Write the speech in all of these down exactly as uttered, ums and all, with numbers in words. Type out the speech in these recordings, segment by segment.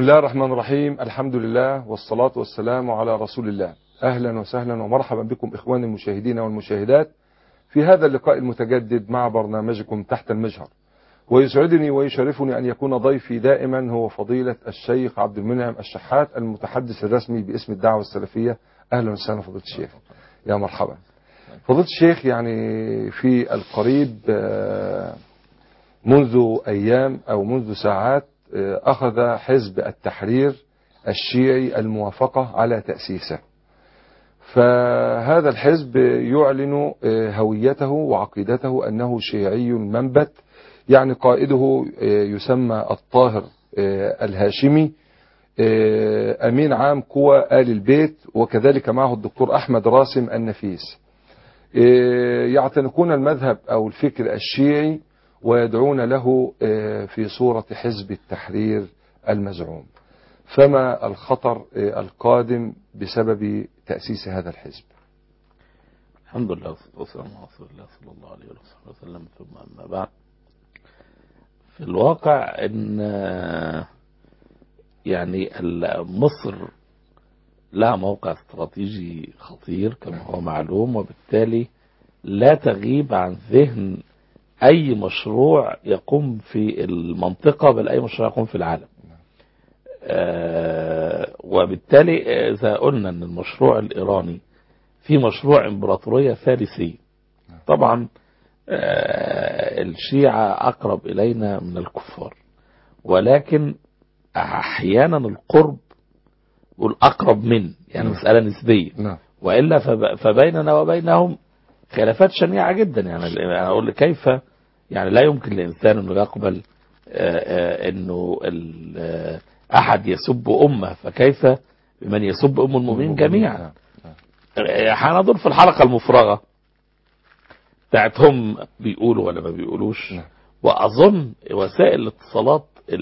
الله الرحمن الرحيم. الحمد لله والصلاة والسلام على رسول الله. أهلا وسهلا ومرحبا بكم إخواني المشاهدين والمشاهدات في هذا اللقاء المتجدد مع برنامجكم تحت المجهر. ويسعدني ويشرفني أن يكون ضيفي دائما هو فضيلة الشيخ عبد المنعم الشحات المتحدث الرسمي باسم الدعوة السلفية. أهلا وسهلا فضيلة الشيخ. يا مرحبا فضيلة الشيخ. يعني في القريب منذ أيام أو منذ ساعات أخذ حزب التحرير الشيعي الموافقة على تأسيسه. فهذا الحزب يعلن هويته وعقيدته أنه شيعي منبت، يعني قائده يسمى الطاهر الهاشمي، أمين عام قوى آل البيت، وكذلك معه الدكتور أحمد راسم النفيس. يعتنقون المذهب أو الفكر الشيعي ويدعون له في صورة حزب التحرير المزعوم. فما الخطر القادم بسبب تأسيس هذا الحزب؟ الحمد لله والصلاة والسلام على رسول الله صلى الله عليه وسلم، ثم أما بعد. في الواقع ان يعني مصر لها موقع استراتيجي خطير كما هو معلوم، وبالتالي لا تغيب عن ذهن أي مشروع يقوم في المنطقة، بل أي مشروع يقوم في العالم. آه وبالتالي إذا قلنا أن المشروع الإيراني في مشروع إمبراطورية ثالثية، طبعا آه الشيعة أقرب إلينا من الكفار، ولكن أحيانا القرب والأقرب من يعني مسألة نسبية، وإلا فبيننا وبينهم خلافات شنيعة جدا. يعني أنا أقول كيف يعني لا يمكن لإنسان أنه يقبل أنه أحد يسب أمه، فكيف بمن يسب أم المؤمنين جميعا. هندور في الحلقة المفرغة بتاعتهم بيقولوا ولا ما بيقولوش، وأظن وسائل الاتصالات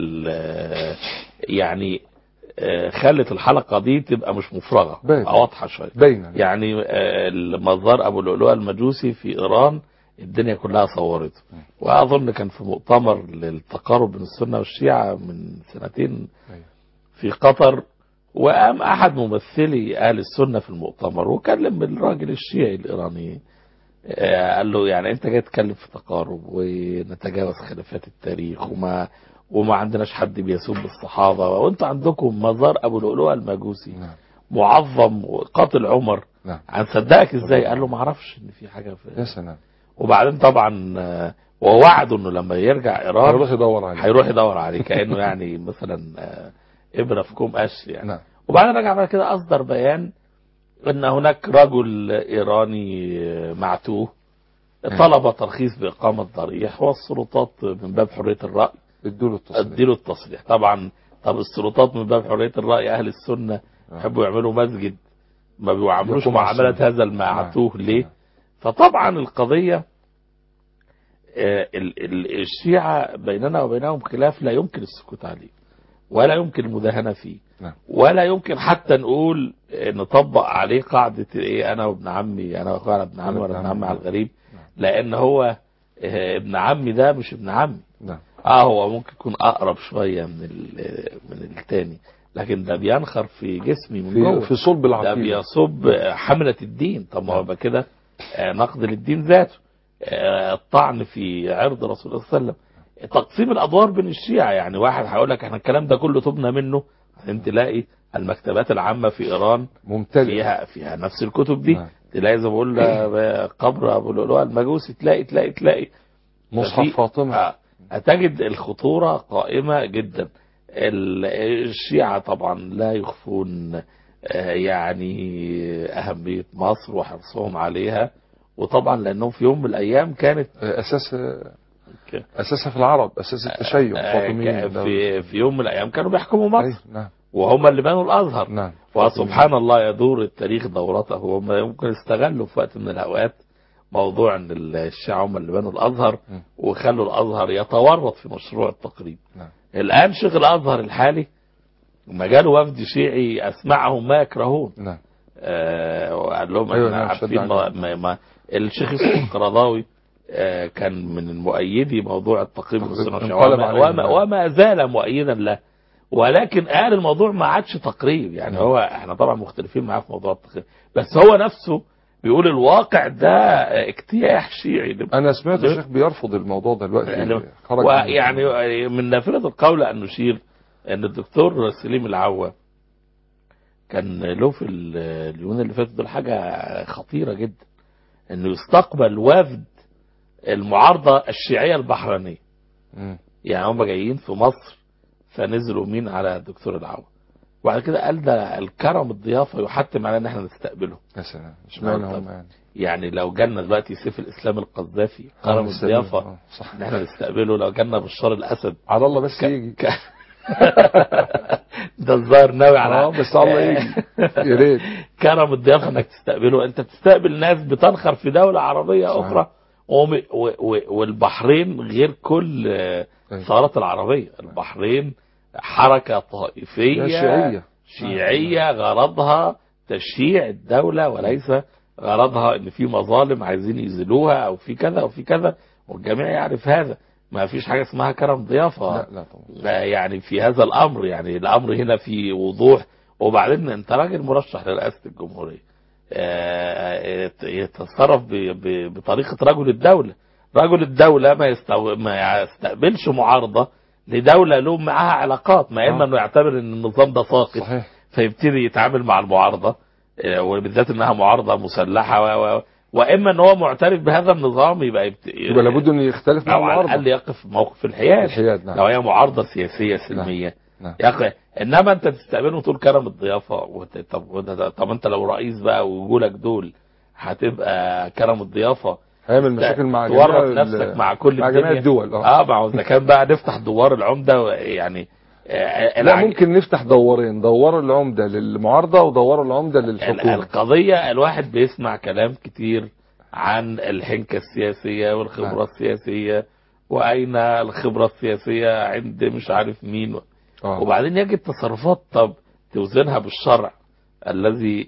يعني خلت الحلقة دي تبقى مش مفرغة، تبقى واضحة شوية. يعني المزار أبو لؤلؤة المجوسي في إيران الدنيا كلها صورته، وأظن كان في مؤتمر للتقارب بين السنة والشيعة من سنتين في قطر، وقام أحد ممثلي أهل السنة في المؤتمر وكلم الراجل الشيعي الإيراني، قال له يعني أنت جاي تتكلم في تقارب ونتجاوز خلافات التاريخ وما وما عندناش حد بيسب الصحابة، وانتوا عندكم مزار ابو لؤلؤة المجوسي نعم. معظم قاتل عمر نعم. هنصدقك ازاي؟ قال له ما اعرفش ان في حاجة في يا سلام. وبعدين طبعا ووعده انه لما يرجع ايران هيروح يدور عليه هيروح يدور عليه كأنه يعني مثلا ابرة في كوم قش يعني نعم. وبعدين رجع بعد كده اصدر بيان ان هناك رجل ايراني معتوه طلب ترخيص باقامة ضريح، والسلطات من باب حرية الرأي ادوا التصريح اديله التصريح. طبعا طب السلطات من باب حرية الرأي اهل السنة يحبوا يعملوا مسجد، ما بيعملوش معاملة هذا المعتوه ليه؟ فطبعا القضية الشيعة بيننا وبينهم خلاف لا يمكن السكوت عليه ولا يمكن المداهنة فيه، ولا يمكن حتى نقول نطبق عليه قاعدة ايه انا وابن عمي، انا واخويا ابن عمي ولا ابن عمي على الغريب، لان هو ابن عمي ده مش ابن عمي. اه هو ممكن يكون اقرب شوية من من التاني، لكن ده بينخر في جسمي من جوه، في صلب العقيدة، ده بيصب حملة الدين. طب ما هو يبقى كده نقد للدين ذاته، الطعن في عرض رسول الله صلى الله عليه وسلم، تقسيم الادوار بين الشيعة. يعني واحد هيقول لك احنا الكلام ده كله تبنى منه، انت تلاقي المكتبات العامة في ايران ممتلئة فيها فيها نفس الكتب دي، تلاقي زي ما بقول قبر ابو لؤلؤة المجوسي تلاقي تلاقي تلاقي مصحف فاطمة، هتجد الخطورة قائمة جدا. الشيعة طبعا لا يخفون يعني أهمية مصر وحرصهم عليها، وطبعا لأنهم في يوم من الأيام كانت أساس أساسها في العرب، أساس التشيع فاطميين، في في يوم من الأيام كانوا بيحكموا مصر نعم. وهم اللي بنوا الأزهر نعم. وسبحان الله يدور التاريخ دورته، هم يمكن استغلوا في وقت من الأوقات موضوع ان الشيعة هم اللي بنوا الازهر وخلوا الازهر يتورط في مشروع التقريب. نعم. الان شيخ الازهر الحالي لما جاله وفد شيعي اسمعهم ما يكرهون نعم. آه وقال لهم أيوة احنا نعم عارفين ما ما ما الشيخ القرضاوي آه كان من مؤيدي موضوع التقريب والسنة وما, وما, وما زال مؤيدا له، ولكن قال الموضوع ما عادش تقريب يعني. هو احنا طبعا مختلفين معاه في موضوع التقريب، بس هو نفسه بيقول الواقع ده اجتياح شيعي. انا سمعت الشيخ بيرفض الموضوع ده دلوقتي يعني, يعني من نافذة القول ان نشير ان الدكتور سليم العوا كان له في اليومين اللي فاتوا دول حاجة خطيرة جدا، انه يستقبل وفد المعارضة الشيعية البحرينية. م. يعني هم جايين في مصر فنزلوا مين على الدكتور العوا، وبعد كده قال ده الكرم الضيافة يحتم على ان احنا نستقبله. يا سلام، اشمعنى هم يعني يعني لو جالنا دلوقتي سيف الاسلام القذافي كرم الضيافة ان احنا نستقبله، لو جالنا بشار الاسد على الله بس ك... يجي ك... ده الظاهر ناوي على اه بس الله يجي يا ريت. كرم الضيافة انك تستقبله، انت بتستقبل ناس بتنخر في دولة عربية صحيح. اخرى، والبحرين غير كل الثورات العربية. البحرين حركة طائفية شيعية شيعية غرضها تشييع الدولة، وليس غرضها ان في مظالم عايزين يزيلوها او في كذا او في كذا، والجميع يعرف هذا. ما فيش حاجة اسمها كرم ضيافة. لا لا طبعا. يعني في هذا الامر، يعني الامر هنا في وضوح. وبعدين انت راجل مرشح لرئاسة الجمهورية، يتصرف بطريقة رجل الدولة. رجل الدولة ما, يستو... ما يستقبلش معارضة لدولة له معها علاقات، ما إما أنه يعتبر أن النظام ده ساقط فيبتدي يتعامل مع المعارضة، وبالذات أنها معارضة مسلحة و... و... وإما أنه هو معترف بهذا النظام يبقى يبت... يبقى لابد أنه يختلف مع المعارضة، أو على الأقل يقف موقف الحياد, الحياد نعم. لو هي معارضة سياسية سلمية نعم. نعم. انما انت تستقبله وتقول كرم الضيافه وت... طب طب انت لو رئيس بقى ويجولك دول هتبقى كرم الضيافه هيعمل مشاكل مع تورط نفسك مع كل مع جميع الدول. اه اه مع اذا كان بقى نفتح دوار العمده يعني آه لا العج... ممكن نفتح دوارين، دوار العمده للمعارضه ودوار العمده للحكومه. القضيه الواحد بيسمع كلام كتير عن الحنكه السياسيه والخبره نعم. السياسيه، واين الخبره السياسيه عند مش عارف مين. آه. وبعدين يجد تصرفات طب توزنها بالشرع الذي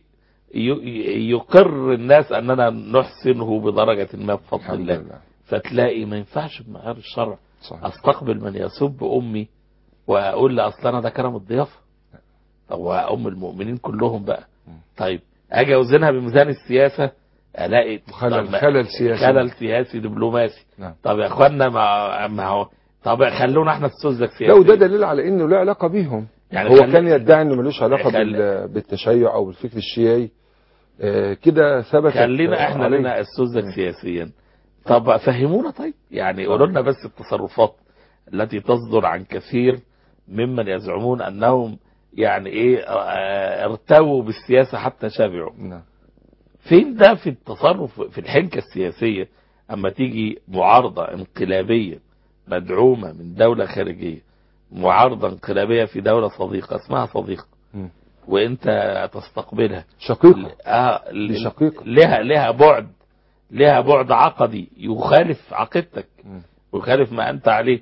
يقر الناس أننا نحسنه بدرجة ما بفضل الله. الله فتلاقي ما ينفعش بمعيار الشرع صحيح. أستقبل من يسب أمي وأقول له أصل أنا ده كرم الضيافة، طب وأم المؤمنين كلهم بقى. طيب أجي أوزنها بميزان السياسة ألاقي خلل, خلل سياسي خلل سياسي دبلوماسي. نعم. طب يا أخوانا ما ما هو طب خلونا احنا السوزك سياسي. لا وده دليل على انه له علاقه بيهم. يعني هو كان يدعي انه ملوش علاقه خل... بالتشيع او بالفكر الشيعي. آه كده ثبت. خلينا احنا لنا السوزك سياسيا. طب فهمونا طيب، يعني قولوا لنا بس التصرفات التي تصدر عن كثير ممن يزعمون انهم يعني ايه اه ارتووا بالسياسه حتى شبعوا. نعم. فين ده في التصرف في الحنكه السياسيه اما تيجي معارضه انقلابيه مدعومة من دولة خارجية، معارضة انقلابية في دولة صديقة اسمها صديقة م. وانت تستقبلها شقيقة. آه شقيقة لها لها بعد لها بعد عقدي يخالف عقيدتك م. ويخالف ما انت عليه.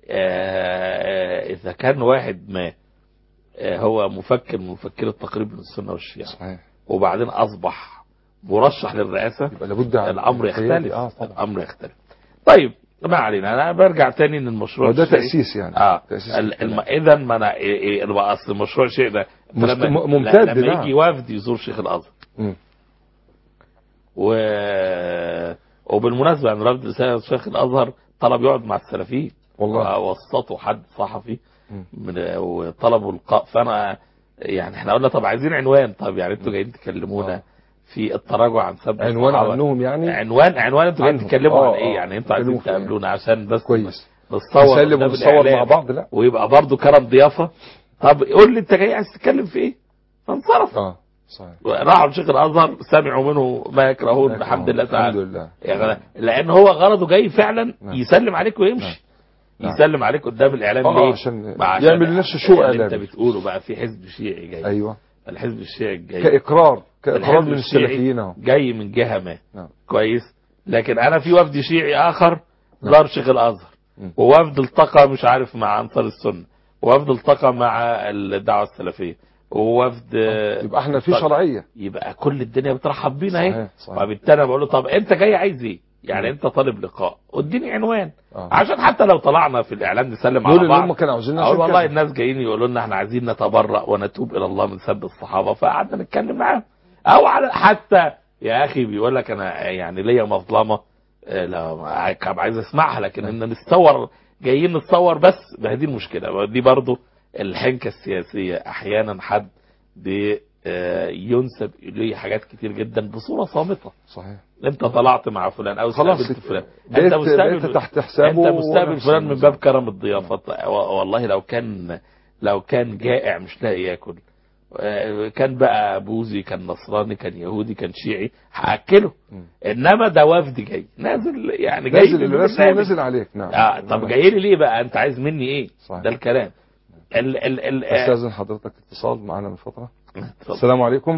آه اذا كان واحد ما آه هو مفكر من مفكر التقريب من السنة والشيعة صحيح. وبعدين اصبح مرشح للرئاسة يبقى لابد الامر يختلف. آه الامر يختلف. طيب ما علينا، انا برجع تاني ان المشروع وده تأسيس يعني اه تأسيس الم... اذا ما انا إيه إيه اصل المشروع شيء ده لما... ممتد لما يجي وفد يزور شيخ الازهر و... وبالمناسبه يعني رفض شيخ الازهر طلب يقعد مع السلفيين والله ووسطوا حد صحفي من... وطلبوا اللقاء. فانا يعني احنا قلنا طب عايزين عنوان، طب يعني انتوا جايين تكلمونا في التراجع عن سب عنوان عنهم يعني عنوان عنوان انتوا جايين تتكلموا عن ايه يعني انتوا عايزين تقابلونا عشان بس كويس نتصور نسلم ونصور مع بعض لا ويبقى برضه كرم ضيافه. طب قول لي انت جاي عايز تتكلم في ايه فانصرف. اه صحيح. راحوا لشيخ الازهر سمعوا منه ما يكرهون بحمد الله تعالى الحمد لله يعني لان هو غرضه جاي فعلا يسلم عليك ويمشي. نعم. يسلم عليك قدام الاعلام آه ليه عشان يعمل لنفسه شو اعلامي. انت بتقوله بقى في حزب شيعي جاي. ايوه الحزب الشيعي الجاي كاقرار كاقرار من السلفيين اهو جاي من جهه ما. نعم. كويس. لكن انا في وفد شيعي اخر زار شيخ الازهر ووفد التقى مش عارف مع انصار السنه ووفد التقى مع الدعوه السلفيه ووفد يبقى احنا في شرعيه، يبقى كل الدنيا بترحب بينا اهي. وبالتالي انا بقول له طب انت جاي عايز ايه يعني انت طالب لقاء اديني عنوان آه. عشان حتى لو طلعنا في الاعلام نسلم على بعض. هم كانوا عاوزين اقول والله كده. الناس جايين يقولوا لنا احنا عايزين نتبرأ ونتوب الى الله من سب الصحابه، فقعدنا نتكلم معاهم. او على حتى يا اخي بيقول لك انا يعني ليا مظلمه لا عايز اسمعها، لكن ان نتصور جايين نتصور بس بهذه المشكله دي برضو الحنكه السياسيه. احيانا حد ينسب اليه حاجات كتير جدا بصوره صامته. صحيح. انت طلعت مع فلان او استقبلت فلان، انت مستقبل تحت حسابه، انت مستقبل فلان من باب كرم الضيافه. والله لو كان لو كان جائع مش لاقي ياكل، كان بقى بوذي كان نصراني كان يهودي كان شيعي هاكله. انما ده وفد جاي نازل يعني جاي نازل الرسمي ونازل عليك. نعم. آه طب جاي لي ليه بقى؟ انت عايز مني ايه؟ صحيح. ده الكلام. ال ال ال استاذن حضرتك اتصال معنا من فتره. السلام عليكم.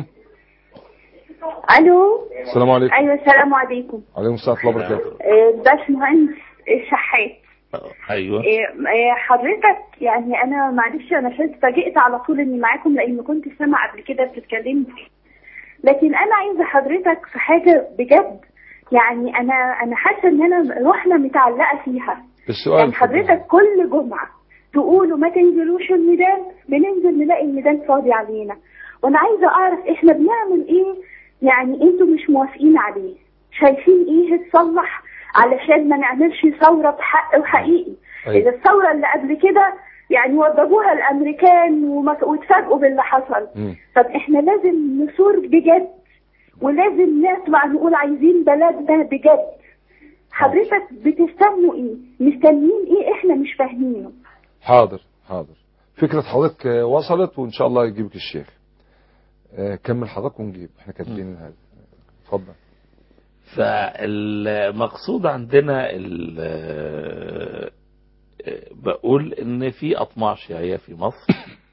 الو. السلام عليكم. ايوه السلام عليكم. وعليكم السلام ورحمه الله وبركاته. باشمهندس الشحات. ايوه. حضرتك يعني انا معلش انا اتفاجئت على طول اني معاكم لان كنت سامع قبل كده بتتكلموا، لكن انا عايزه حضرتك في حاجه بجد. يعني انا انا حاسه ان انا روحنا متعلقه فيها. السؤال يعني حضرتك كل جمعه تقولوا ما تنزلوش الميدان، بننزل نلاقي الميدان فاضي علينا. وانا عايزه اعرف احنا بنعمل ايه يعني انتوا مش موافقين عليه؟ شايفين ايه يتصلح علشان ما نعملش ثوره بحق وحقيقي؟ أيوة. اذا الثوره اللي قبل كده يعني وضبوها الامريكان واتفاجئوا باللي حصل. م. طب احنا لازم نثور بجد، ولازم نطلع نقول عايزين بلدنا بجد. حضرتك بتستنوا ايه؟ مستنيين ايه احنا مش فاهمينه؟ حاضر حاضر. فكرة حضرتك وصلت وإن شاء الله يجيبك الشيخ. كمل حضرتك ونجيب، احنا كاتبين هذا. اتفضل. فالمقصود عندنا بقول ان في اطماع شيعية في مصر.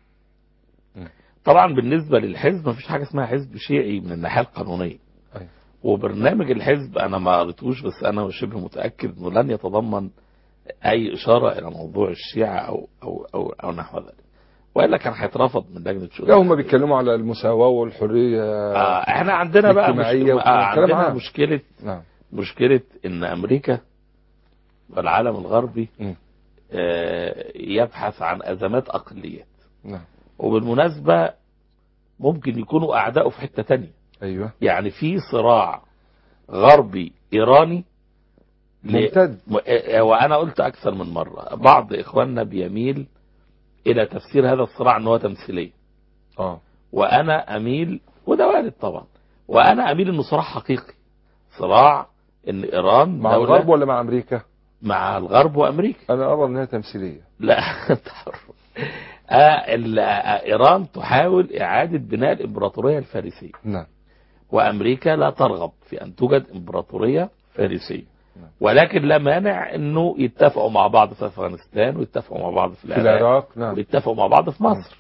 طبعا بالنسبة للحزب مفيش حاجة اسمها حزب شيعي من الناحية القانونية. وبرنامج الحزب انا ما قريتوش، بس انا شبه متأكد انه لن يتضمن اي اشارة الى موضوع الشيعة او او او, أو نحو ذلك، والا كان هيترفض من لجنه شؤون. لا هم بيتكلموا على المساواه والحريه. آه احنا عندنا بقى مشكله آه عندنا مشكله نعم. مشكله ان امريكا والعالم الغربي آه يبحث عن ازمات اقليات. نعم. وبالمناسبه ممكن يكونوا اعدائه في حته تانية. ايوه. يعني في صراع غربي ايراني ممتد. وانا قلت اكثر من مره بعض اخواننا بيميل الى تفسير هذا الصراع ان هو تمثيليه. اه وانا اميل، وده وارد طبعا، وانا اميل انه صراع حقيقي. صراع ان ايران مع الغرب ولا مع امريكا؟ مع الغرب وامريكا. انا ارى انها تمثيليه. لا آه ايران تحاول اعاده بناء الامبراطوريه الفارسيه. نعم. وامريكا لا ترغب في ان توجد امبراطوريه فارسيه. ولكن لا مانع انه يتفقوا مع بعض في افغانستان ويتفقوا مع بعض في العراق, العراق. نعم. ويتفقوا مع بعض في مصر.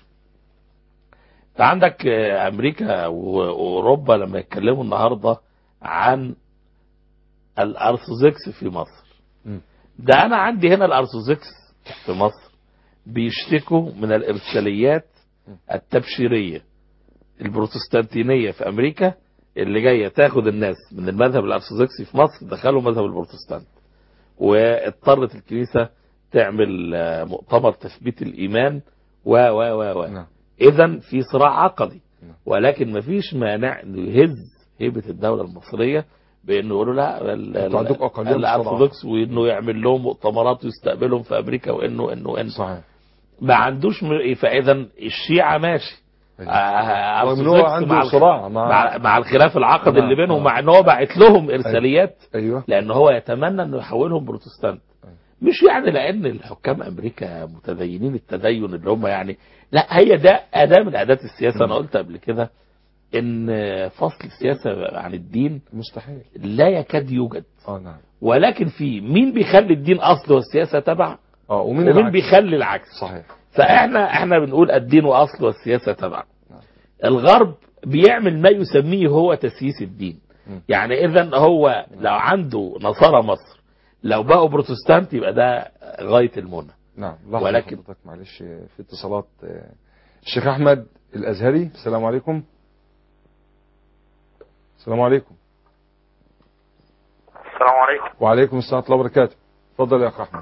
فعندك امريكا واوروبا لما يتكلموا النهارده عن الارثوذكس في مصر، م. ده انا عندي هنا الارثوذكس في مصر بيشتكوا من الارساليات التبشيريه البروتستانتينيه في امريكا اللي جايه تاخد الناس من المذهب الارثوذكسي في مصر دخلوا مذهب البروتستانت، واضطرت الكنيسه تعمل مؤتمر تثبيت الايمان و و و و اذا في صراع عقدي. ولكن ما فيش مانع انه يهز هيبه الدوله المصريه بانه يقولوا لا الارثوذكس، وانه يعمل لهم مؤتمرات ويستقبلهم في امريكا، وانه انه انه صحيح. ما عندوش م... فاذا الشيعه ماشي. آه هو عنده مع صراع مع, مع, مع الخلاف العقدي اللي بينهم، مع ان هو باعت لهم ارساليات. أيوة. لان هو يتمنى انه يحولهم بروتستانت. أيوة. مش يعني لان الحكام امريكا متدينين التدين اللي هم يعني، لا هي ده اداه من اداه السياسه. م. انا قلت قبل كده ان فصل السياسه عن الدين مستحيل، لا يكاد يوجد. اه نعم. ولكن في مين بيخلي الدين اصل والسياسه تبع، اه ومين, ومين بيخلي العكس. صحيح. فاحنا احنا بنقول الدين اصل والسياسه تبع. الغرب بيعمل ما يسميه هو تسييس الدين. م. يعني اذا هو لو عنده نصارى مصر لو بقوا بروتستانت يبقى ده غايه المنى. نعم. ولكن معلش في اتصالات. الشيخ احمد الازهري، السلام عليكم. السلام عليكم. السلام عليكم. وعليكم السلام ورحمة الله وبركاته. اتفضل يا اخ احمد.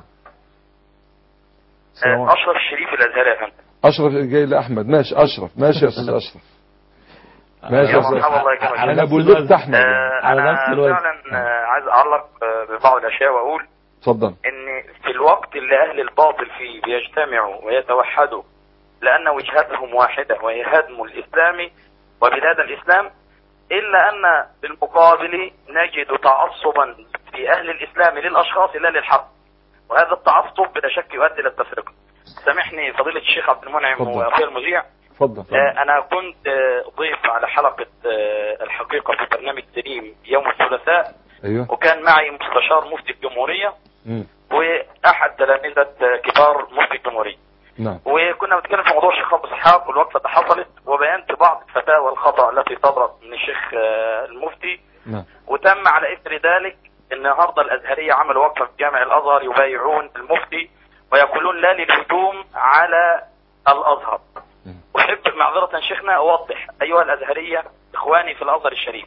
اشرف الشريف الازهري يا فندم. اشرف جاي لاحمد. ماشي اشرف. ماشي يا استاذ اشرف. ماشي يا استاذ اشرف. انا ابو اللبت احمد. انا فعلا عايز اعلق ببعض الاشياء واقول اتفضل ان في الوقت اللي اهل الباطل فيه بيجتمعوا ويتوحدوا لان وجهتهم واحده وهي هدم الاسلام وبلاد الاسلام، الا ان بالمقابل نجد تعصبا في اهل الاسلام للاشخاص لا للحق، وهذا التعصب بلا شك يؤدي الى التفرقه. سامحني فضيله الشيخ عبد المنعم واخي المذيع. اتفضل. آه انا كنت آه ضيف على حلقه آه الحقيقه في برنامج دريم يوم الثلاثاء. ايوه. وكان معي مستشار مفتي الجمهوريه امم واحد تلامذه آه كبار مفتي الجمهوريه. نعم. وكنا بنتكلم في موضوع الشيخ ابو اسحاق والوقفه حصلت، وبينت بعض الفتاوى الخطا التي صدرت من الشيخ آه المفتي. نعم. وتم على اثر ذلك النهارده الازهريه عملوا وقفه في جامع الازهر يبايعون المفتي ويقولون لا للهجوم على الازهر. أحب معذرة شيخنا أوضح أيها الأزهرية إخواني في الأزهر الشريف،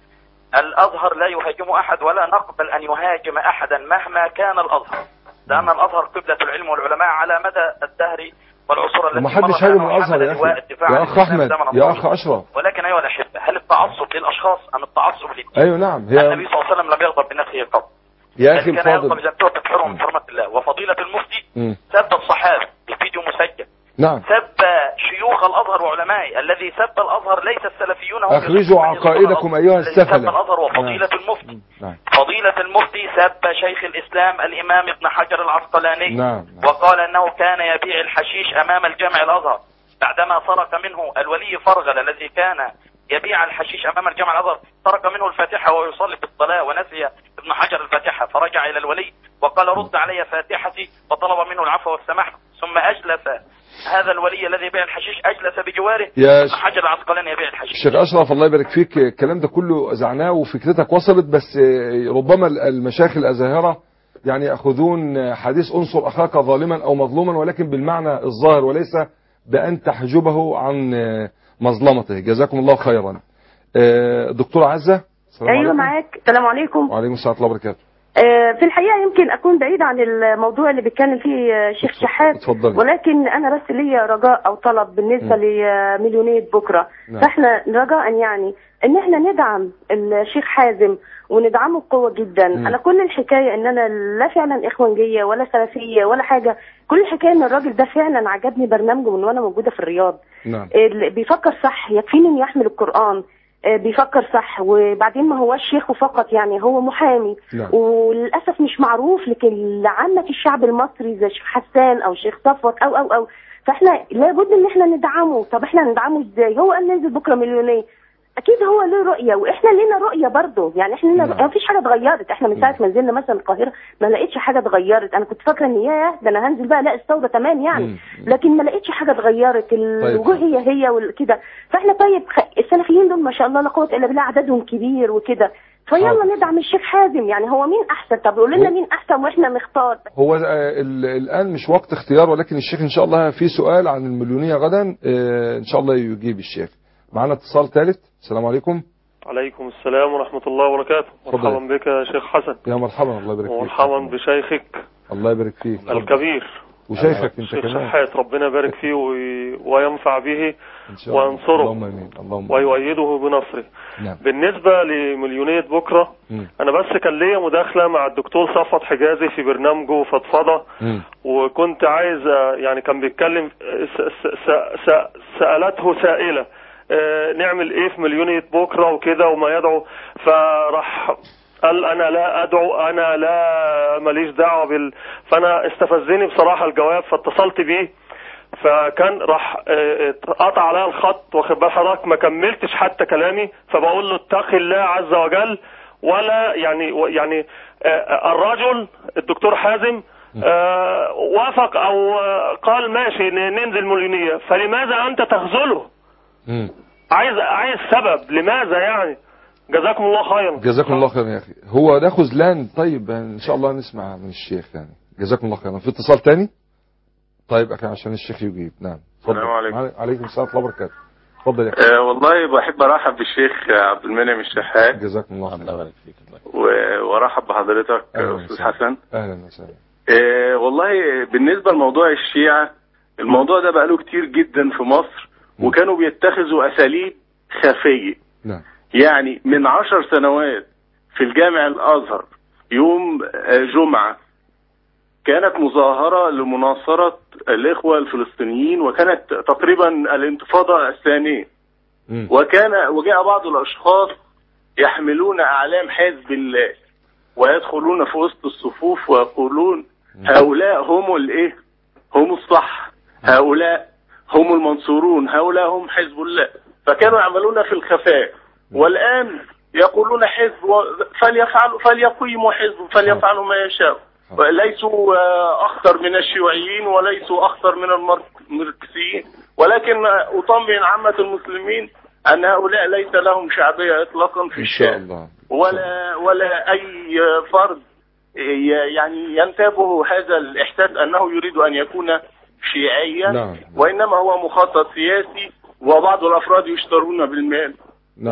الأزهر لا يهاجم أحد ولا نقبل أن يهاجم أحدا مهما كان الأزهر، لأن الأزهر قبلة العلم والعلماء على مدى الدهر والعصور التي ما حدش هاجم الأزهر يا أخي. يا أخ أحمد يا أخ أشرف. ولكن أيها الأحبة، هل التعصب للأشخاص أم التعصب للدين؟ أيوه نعم. هي النبي صلى الله عليه وسلم لم يغضب بنفسه قط يا أخي الفاضل، كان يغضب تكفرهم من حرمة الله. وفضيلة المفتي سب الصحابة بفيديو مسجل. نعم. سب شيوخ الازهر وعلمائي، الذي سب الازهر ليس السلفيون هم اخرجوا عقائدكم ايها السفله. سب الازهر وفضيله نعم. المفتي. نعم. فضيله المفتي سب شيخ الاسلام الامام ابن حجر العسقلاني. نعم. وقال انه كان يبيع الحشيش امام الجامع الازهر بعدما سرق منه الولي فرغل الذي كان يبيع الحشيش امام الجامع الازهر، سرق منه الفاتحه وهو يصلي في الصلاه ونسي ابن حجر الفاتحه، فرجع الى الولي وقال رد علي فاتحتي، فطلب منه العفو والسماح. ثم اجلس هذا الولي الذي يبيع الحشيش اجلس بجواره ابن حجر العسقلاني يبيع الحشيش. شيخ اشرف الله يبارك فيك، الكلام ده كله زعناه وفكرتك وصلت، بس ربما المشايخ الازاهره يعني ياخذون حديث انصر اخاك ظالما او مظلوما، ولكن بالمعنى الظاهر وليس بان تحجبه عن مظلمته. جزاكم الله خيرا. دكتورة عزة. ايوه معاك. السلام عليكم. وعليكم السلام ورحمه الله وبركاته. في الحقيقة يمكن أكون بعيد عن الموضوع اللي بيتكلم فيه شيخ شحات، ولكن أنا بس ليا رجاء أو طلب بالنسبة لمليونية بكرة. نعم. فإحنا رجاء يعني إن إحنا ندعم الشيخ حازم وندعمه بقوة جدا. م. أنا كل الحكاية إن أنا لا فعلا إخوانجية ولا سلفية ولا حاجة، كل الحكاية إن الراجل ده فعلا عجبني برنامجه من وأنا موجودة في الرياض. نعم. بيفكر صح، يكفيني إنه يحمل القرآن، بيفكر صح، وبعدين ما هوش شيخ فقط، يعني هو محامي. لا. وللاسف مش معروف لكن لعامه الشعب المصري زي شيخ حسان او شيخ صفوت او او او فاحنا لابد ان احنا ندعمه. طب احنا ندعمه ازاي؟ هو قال ننزل بكره مليونيه، اكيد هو له رؤيه واحنا لينا رؤيه برضه، يعني احنا لنا ما فيش حاجه اتغيرت. احنا من ساعه ما نزلنا مثلا القاهره ما لقيتش حاجه اتغيرت. انا كنت فاكره ان ياه ده انا هنزل بقى الاقي الثوره تمام يعني، لكن ما لقيتش حاجه اتغيرت، الوجوه هي هي وكده. فاحنا طيب السلفيين دول ما شاء الله لا قوه الا بالله عددهم كبير وكده، فيلا ندعم الشيخ حازم. يعني هو مين احسن؟ طب قولوا لنا مين احسن واحنا نختار. هو الان مش وقت اختيار، ولكن الشيخ ان شاء الله في سؤال عن المليونيه غدا ان شاء الله يجيب الشيخ. معنا اتصال ثالث. السلام عليكم. عليكم السلام ورحمة الله وبركاته. مرحبا بك يا شيخ حسن. يا مرحبا، الله يبارك فيك. مرحبا بشيخك. الله يبارك فيك. الكبير. وشيخك انت شيخ كمان. شحات ربنا يبارك فيه وينفع به وينصره. اللهم امين. اللهم ويؤيده بنصره. نعم. بالنسبة لمليونية بكرة، م. انا بس كان ليا مداخلة مع الدكتور صفوت حجازي في برنامجه فضفضة، وكنت عايز يعني كان بيتكلم سألته سائلة اه نعمل ايه في مليونية بكرة وكده وما يدعو، فراح قال انا لا ادعو، انا لا ماليش دعوة بال فانا استفزني بصراحة الجواب، فاتصلت بيه فكان راح قطع عليا الخط، واخد بال حضرتك، ما كملتش حتى كلامي، فبقول له اتق الله عز وجل. ولا يعني يعني الرجل الدكتور حازم وافق او قال ماشي ننزل مليونية، فلماذا انت تخذله؟ عايز عايز سبب لماذا يعني. جزاكم الله خيرا. جزاكم الله خيرا يا اخي. هو ده خذلان. طيب ان شاء الله نسمع من الشيخ يعني. جزاكم الله خيرا. في اتصال تاني؟ طيب اخي عشان الشيخ يجيب. نعم. السلام عليكم. عليكم السلام ورحمه الله وبركاته. اتفضل يا أه والله بحب ارحب بالشيخ عبد المنعم الشحات. جزاك الله خير. الله يبارك فيك. وارحب بحضرتك استاذ حسن. اهلا وسهلا. أه والله بالنسبه لموضوع الشيعة، الموضوع ده بقاله كتير جدا في مصر، وكانوا بيتخذوا اساليب خفيه. نعم. يعني من عشر سنوات في الجامع الازهر يوم جمعه كانت مظاهره لمناصره الاخوه الفلسطينيين، وكانت تقريبا الانتفاضه الثانيه. م. وكان وجاء بعض الاشخاص يحملون اعلام حزب الله ويدخلون في وسط الصفوف ويقولون هؤلاء هم الايه؟ هم الصح، هؤلاء هم المنصورون، هؤلاء هم حزب الله. فكانوا يعملون في الخفاء، والان يقولون حزب فليفعلوا فليقيموا حزب فليفعلوا ما يشاء. ليسوا اخطر من الشيوعيين وليسوا اخطر من الماركسيين، ولكن اطمئن عامه المسلمين ان هؤلاء ليس لهم شعبيه اطلاقا في الشام، ولا ولا اي فرد يعني ينتابه هذا الاحساس انه يريد ان يكون شيعيا. نعم. وانما هو مخطط سياسي، وبعض الافراد يشترون بالمال. نعم.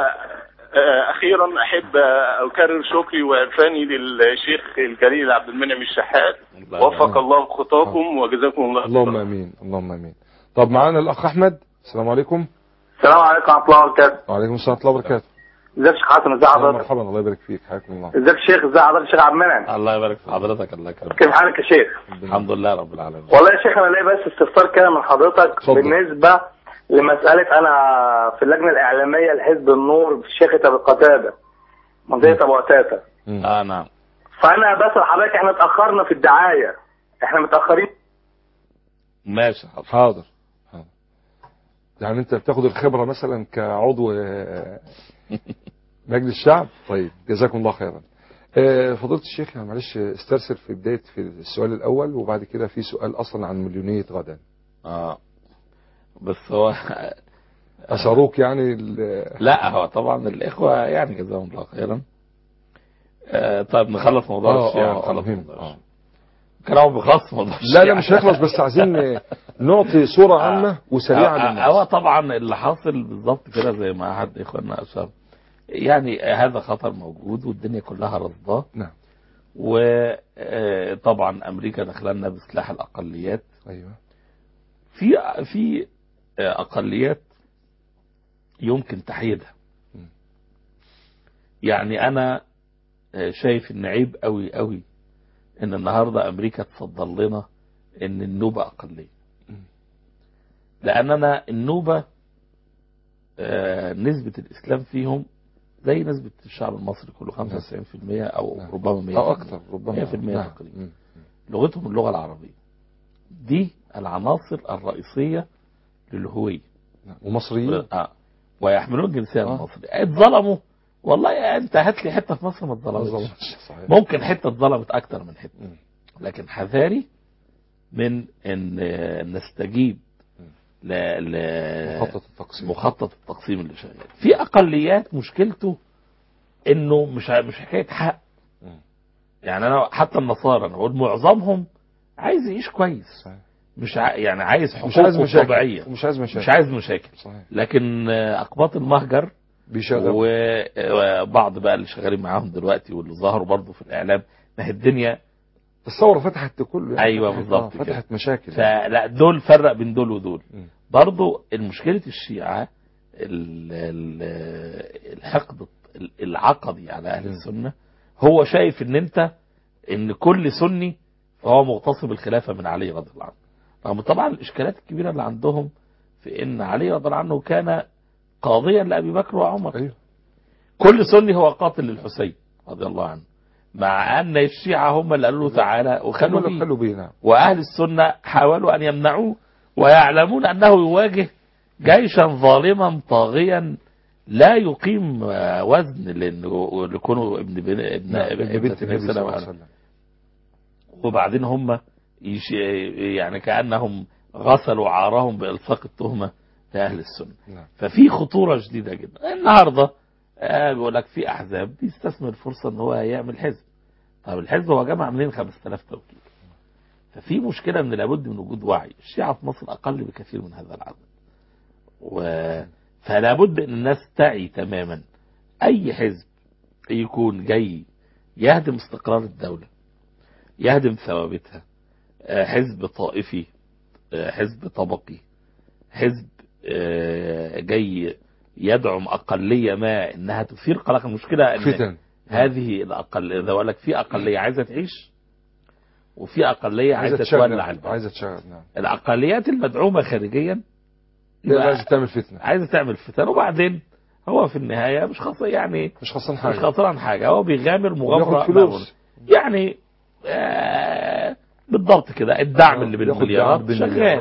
واخيرا احب اكرر شكري وعرفاني للشيخ الجليل عبد المنعم الشحات، وفق الله خطاكم وجزاكم الله خيرا. اللهم امين اللهم امين. طب معانا الاخ احمد. السلام عليكم. السلام عليكم ورحمه الله وبركاته. وعليكم السلام ورحمه الله وبركاته. ازيك يا شيخ حسن؟ ازي حضرتك؟ مرحبا، الله يبارك فيك، حياكم الله. ازيك يا شيخ؟ ازي حضرتك يا شيخ عبد المنعم؟ الله يبارك في حضرتك. الله يكرمك. كيف حالك يا شيخ؟ الحمد لله رب العالمين. والله يا شيخ انا ليا بس استفسار كده من حضرتك. صدق. بالنسبه لمساله انا في اللجنه الاعلاميه لحزب النور في شيخة ابو قتاده منطقه ابو قتاده. اه نعم. فانا بسال حضرتك، احنا اتاخرنا في الدعايه، احنا متاخرين. ماشي حاضر حاضر. يعني انت بتاخد الخبره مثلا كعضو مجلس الشعب. طيب جزاكم الله خيرا. فضيله الشيخ يعني معلش استرسل في بدايه في السؤال الاول، وبعد كده في سؤال اصلا عن مليونيه غدا. اه بس هو أشاروك يعني لا هو طبعا الإخوة يعني جزاهم الله خيرا. آه طيب نخلص موضوع آه الشيعة. آه نخلص آه موضوع الشيعة. كلام بخص موضوع الشيعة. لا لا مش هيخلص، بس عايزين نعطي صورة عامة وسريعة آه للناس. هو طبعا اللي حاصل بالظبط كده زي ما أحد إخواننا أشار، يعني هذا خطر موجود والدنيا كلها رصداه. نعم. وطبعا أمريكا دخلنا بسلاح الأقليات. أيوه. في في أقليات يمكن تحييدها. يعني أنا شايف إن عيب قوي قوي إن النهاردة أمريكا تصدر لنا إن النوبة أقلية، لأننا النوبة نسبة الإسلام فيهم زي نسبة الشعب المصري كله خمسة وتسعين بالمئة أو نعم. ربما مئة أو أكثر، ربما مئة بالمئة تقريبا. لغتهم اللغة العربية، دي العناصر الرئيسية للهوية. ومصريين اه ويحملون الجنسية آه. المصرية. اتظلموا والله، انت هات لي حته في مصر ما اتظلمتش، ممكن حته اتظلمت اكتر من حته، لكن حذاري من ان نستجيب ل مخطط التقسيم مخطط التقسيم اللي شغال في اقليات. مشكلته انه مش مش حكايه حق. يعني انا حتى النصارى انا بقول معظمهم عايز يعيش كويس، مش ع... يعني عايز حقوق طبيعيه، مش عايز مشاكل مش عايز مشاكل. صحيح. لكن اقباط المهجر بيشغلوا، وبعض بقى اللي شغالين معاهم دلوقتي واللي ظهروا برضه في الاعلام، ما هي الدنيا الثوره فتحت كله يعني. ايوه بالظبط فتحت كده. مشاكل يعني. فلا دول فرق بين دول ودول. برضه المشكله الشيعه الحقد العقدي على اهل السنه، هو شايف ان انت ان كل سني فهو مغتصب الخلافه من علي رضي الله عنه. رغم طبعا الاشكالات الكبيره اللي عندهم في ان علي رضي الله عنه كان قاضيا لأبي بكر وعمر. أيوه. كل سني هو قاتل للحسين رضي الله عنه، مع أن الشيعة هم اللي قالوا له تعالى وخلوا بيه، وأهل السنة حاولوا أن يمنعوه ويعلمون أنه يواجه جيشا ظالما طاغيا لا يقيم وزن لكونه ابن ابن ابن بنت النبي صلى الله عليه وسلم. وبعدين هم يعني كأنهم غسلوا عارهم بإلصاق التهمة لأهل السنة. نعم. ففي خطورة شديدة جدا. النهاردة آه بيقول لك في أحزاب بيستثمر فرصة ان هو يعمل حزب. طب الحزب هو جمع منين خمسة آلاف توكيل؟ ففي مشكلة من لابد من وجود وعي. الشيعة في مصر أقل بكثير من هذا العدد، و... فلا بد ان الناس تعي تماما اي حزب يكون جاي يهدم استقرار الدولة، يهدم ثوابتها، حزب طائفي، حزب طبقي، حزب جاي يدعم أقلية ما إنها تثير قلق. المشكلة إن فتن. هذه الأقل إذا قال لك في أقلية عايزة تعيش وفي أقلية عايزة تولع البلد، عايزة تشغل. نعم. الأقليات المدعومة خارجيا عايزة تعمل فتنة، عايزة تعمل فتنة، وبعدين هو في النهاية مش خسران، يعني مش خسران حاجة، مش خسران حاجة، هو بيغامر مغامرة فلوس يعني آه بالضبط كده. الدعم اللي بالمليارات شغال،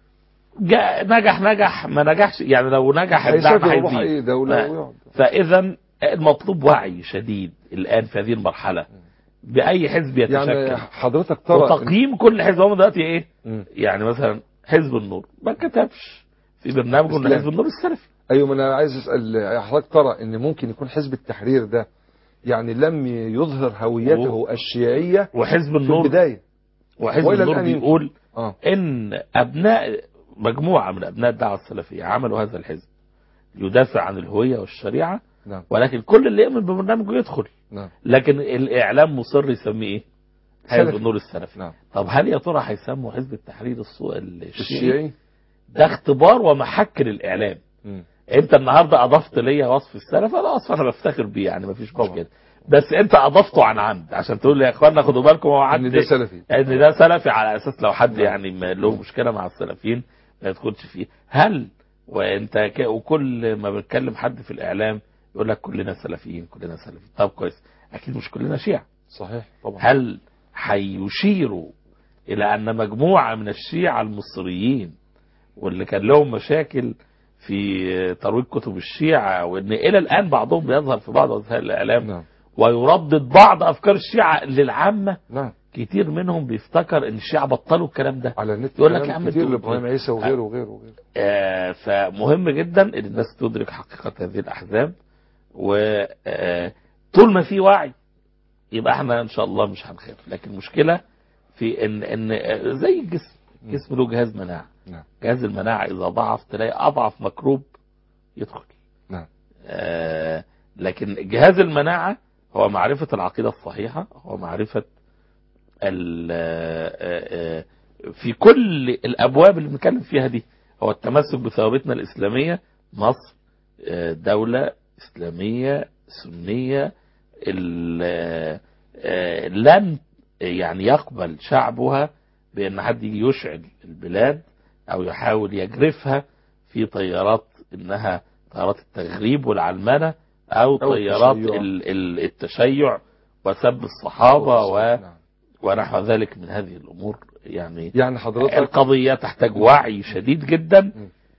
نجح نجح ما نجحش، يعني لو نجح الدعم هيزيد. فإذا المطلوب وعي شديد الآن في هذه المرحلة بأي حزب يتشكل، يعني حضرتك ترى وتقييم كل حزب. هم دلوقتي ايه م. يعني مثلا حزب النور ما كتبش في برنامجه ان حزب النور السلفي. ايوه، ما انا عايز اسال حضرتك، ترى ان ممكن يكون حزب التحرير ده يعني لم يظهر هويته و... الشيعية وحزب النور في البداية، وحزب النور بيقول آه. ان ابناء مجموعة من ابناء الدعوة السلفية عملوا هذا الحزب يدافع عن الهوية والشريعة. نعم. ولكن كل اللي يؤمن ببرنامجه يدخل. نعم. لكن الاعلام مصر يسميه ايه؟ حزب النور السلفي. نعم. طب هل يا ترى هيسموا حزب التحرير الشيعي؟ الشيعي ده اختبار ومحك للاعلام. م. انت النهارده اضفت ليا وصف السلف، انا وصف انا بفتخر بيه يعني مفيش مشكله، بس انت اضفته عن عمد عشان تقول لي يا اخوانا خدوا بالكم هو ان ده سلفي، ان ده سلفي على اساس لو حد يعني له مشكله مع السلفيين ما يدخلش فيه. هل وانت ك... وكل ما بتكلم حد في الاعلام يقول لك كلنا سلفيين كلنا سلفيين، طب كويس، اكيد مش كلنا شيعة. صحيح طبعا. هل هيشيروا الى ان مجموعه من الشيعة المصريين واللي كان لهم مشاكل في ترويج كتب الشيعة، وان الى الان بعضهم بيظهر في بعض وسائل الاعلام نعم. ويردد بعض افكار الشيعة للعامة نعم. كتير منهم بيفتكر ان الشيعة بطلوا الكلام ده على النت، يقول لك يا عم كتير لابراهيم عيسى وغيره وغيره وغيره. آه فمهم جدا ان الناس تدرك حقيقة هذه الاحزاب، وطول ما في وعي يبقى احنا ان شاء الله مش هنخاف. لكن المشكلة في ان ان زي الجسم، الجسم له جهاز مناعة نعم. جهاز المناعة اذا ضعف تلاقي اضعف ميكروب يدخل نعم. آه لكن جهاز المناعة هو معرفة العقيدة الصحيحة، هو معرفة في كل الابواب اللي بنتكلم فيها دي، هو التمسك بثوابتنا الاسلامية. مصر دولة اسلامية سنية، لن يعني يقبل شعبها بان حد يجي يشعل البلاد او يحاول يجرفها في طيارات انها طيارات التغريب والعلمنة او, أو طيارات التشيع. التشيع وسب الصحابة و ونحو ذلك من هذه الامور. يعني يعني حضرتك القضية تحتاج وعي شديد جدا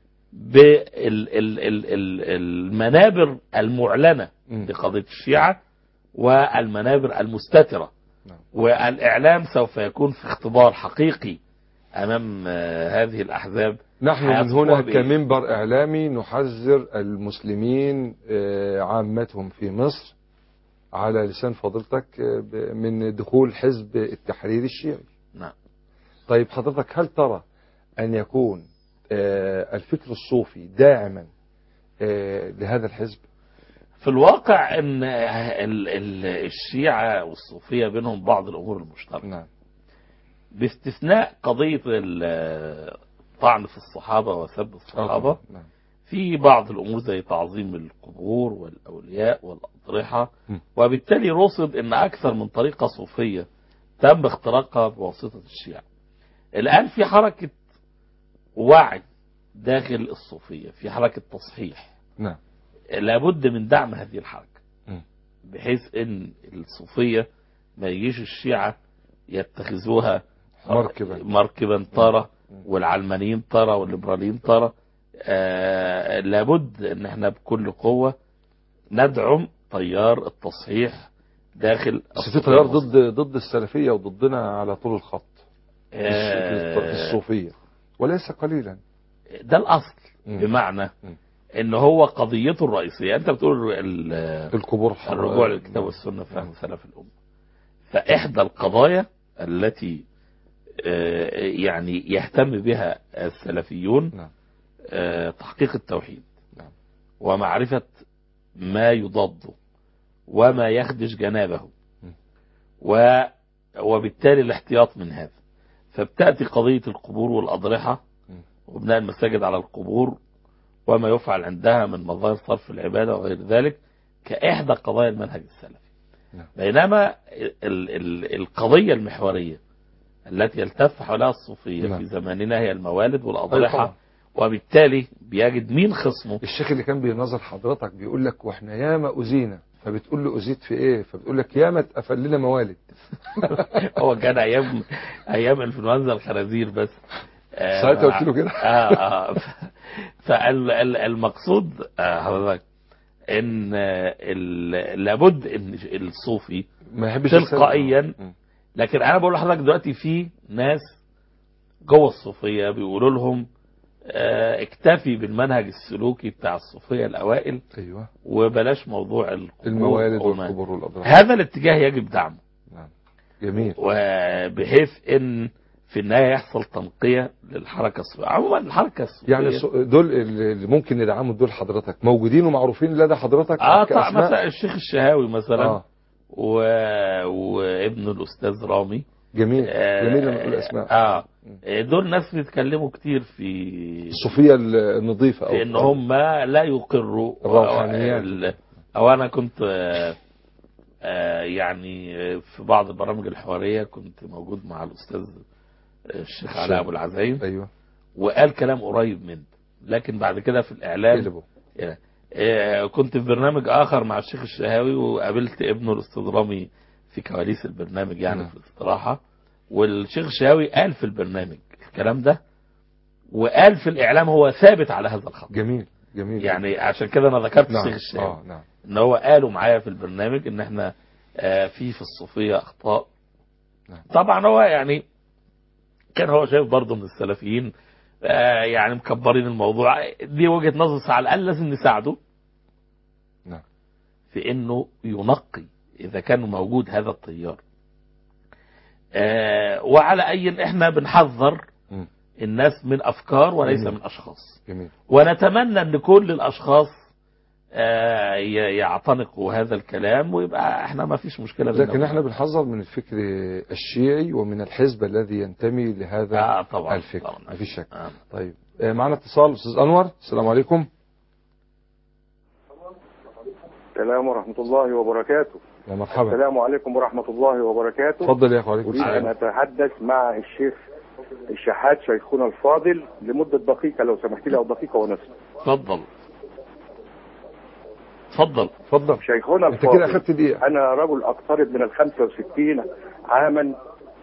بالمنابر المعلنة لقضية الشيعة والمنابر المستترة، والإعلام سوف يكون في اختبار حقيقي أمام هذه الأحزاب. نحن من هنا كمنبر إعلامي نحذر المسلمين عامتهم في مصر على لسان فضيلتك من دخول حزب التحرير الشيعي. نعم. طيب حضرتك هل ترى أن يكون الفكر الصوفي داعما لهذا الحزب؟ في الواقع ان الشيعة والصوفية بينهم بعض الامور المشتركة نعم. باستثناء قضية الطعن في الصحابة وسب الصحابة نعم. في بعض الامور زي تعظيم القبور والاولياء والاضرحة، وبالتالي رصد ان اكثر من طريقة صوفية تم اختراقها بواسطة الشيعة. الان في حركة وعي داخل الصوفية، في حركة تصحيح نعم. لابد من دعم هذه الحركة بحيث ان الصوفية ما يجيش الشيعة يتخذوها مركبا مركبا طارة والعلمانيين طارة والليبراليين طارة. آه لابد ان احنا بكل قوة ندعم تيار التصحيح داخل بس في تيار ضد ضد السلفية وضدنا على طول الخط آه في الصوفية وليس قليلا. ده الاصل م. بمعنى م. ان هو قضيته الرئيسية انت بتقول القبور الرجوع للكتاب والسنة فهم سلف الأمة، فإحدى القضايا التي يعني يهتم بها السلفيون تحقيق التوحيد ومعرفة ما يضاده وما يخدش جنابه و وبالتالي الاحتياط من هذا. فبتأتي قضية القبور والأضرحة وبناء المساجد على القبور وما يفعل عندها من مظاهر صرف العبادة وغير ذلك كإحدى قضايا المنهج السلفي. بينما ال ال القضية المحورية التي يلتف حولها الصوفية في زماننا هي الموالد والأضرحة، وبالتالي بيجد مين خصمه. الشيخ اللي كان بينظر حضرتك بيقول لك واحنا ياما أزينا، فبتقول له أزيد في ايه؟ فبتقول لك ياما اتقفل لنا موالد. هو كان ايام ايام انفلونزا الخنازير بس. ساعتها قلت له كده. اه اه فالمقصود حضرتك ان لابد ان الصوفي ما يحبش تلقائيا، لكن انا بقول لحضرتك دلوقتي في ناس جوه الصوفيه بيقولوا لهم اه اكتفي بالمنهج السلوكي بتاع الصوفيه الاوائل. ايوه. وبلاش موضوع الموالد والقبور والأضرحة. هذا الاتجاه يجب دعمه. نعم. جميل. وبحيث ان في النهايه يحصل تنقيه للحركه الصوفيه. عموما الحركه الصوفيه يعني دول اللي ممكن ندعموا دول حضرتك موجودين ومعروفين لدى حضرتك؟ اه طبعا مثلا الشيخ الشهاوي مثلا. آه. و... وابنه الاستاذ رامي. جميل. آه جميل لما تقول اسماء. اه دول ناس بيتكلموا كتير في الصوفيه النظيفه في ان هم لا يقروا الروحانيات. او انا كنت آه آه يعني في بعض البرامج الحواريه كنت موجود مع الاستاذ الشيخ علاء ابو العزايم. ايوه. وقال كلام قريب منه، لكن بعد كده في الاعلام يعني آه كنت في برنامج اخر مع الشيخ الشهاوي وقابلت ابنه الاستاذ رامي في كواليس البرنامج يعني م. في الاستراحه، والشيخ الشهاوي قال في البرنامج الكلام ده وقال في الاعلام هو ثابت على هذا الخط. جميل جميل. يعني عشان كده انا ذكرت نعم. الشيخ الشهاوي آه نعم. ان هو قالوا معايا في البرنامج ان احنا آه في في الصوفيه اخطاء. نعم. طبعا هو يعني كان هو شايف برضه من السلفيين آه يعني مكبرين الموضوع. دي وجهه نظر، على الاقل لازم نساعده نعم في انه ينقي اذا كان موجود هذا التيار. آه وعلى اي احنا بنحذر م. الناس من افكار وليس جميل. من اشخاص. جميل. ونتمنى ان كل الاشخاص آه يعتنقوا هذا الكلام ويبقى احنا ما فيش مشكله. لكن احنا بنحذر من الفكر الشيعي ومن الحزب الذي ينتمي لهذا آه طبعا الفكر. ما فيش شك. آه. طيب آه معنا اتصال استاذ انور. السلام عليكم. السلام ورحمة الله وبركاته. يا مرحبا. السلام عليكم ورحمة الله وبركاته. اتفضل يا اخي. وعليكم السلام. السلام. أريد أن أتحدث مع الشيخ الشحات شيخنا الفاضل لمدة دقيقة لو سمحت لي، أو دقيقة ونصف. اتفضل اتفضل اتفضل. شيخنا انت الفاضل، كده اخدت دقيقة. أنا رجل أقترب من ال خمسة وستين عاما.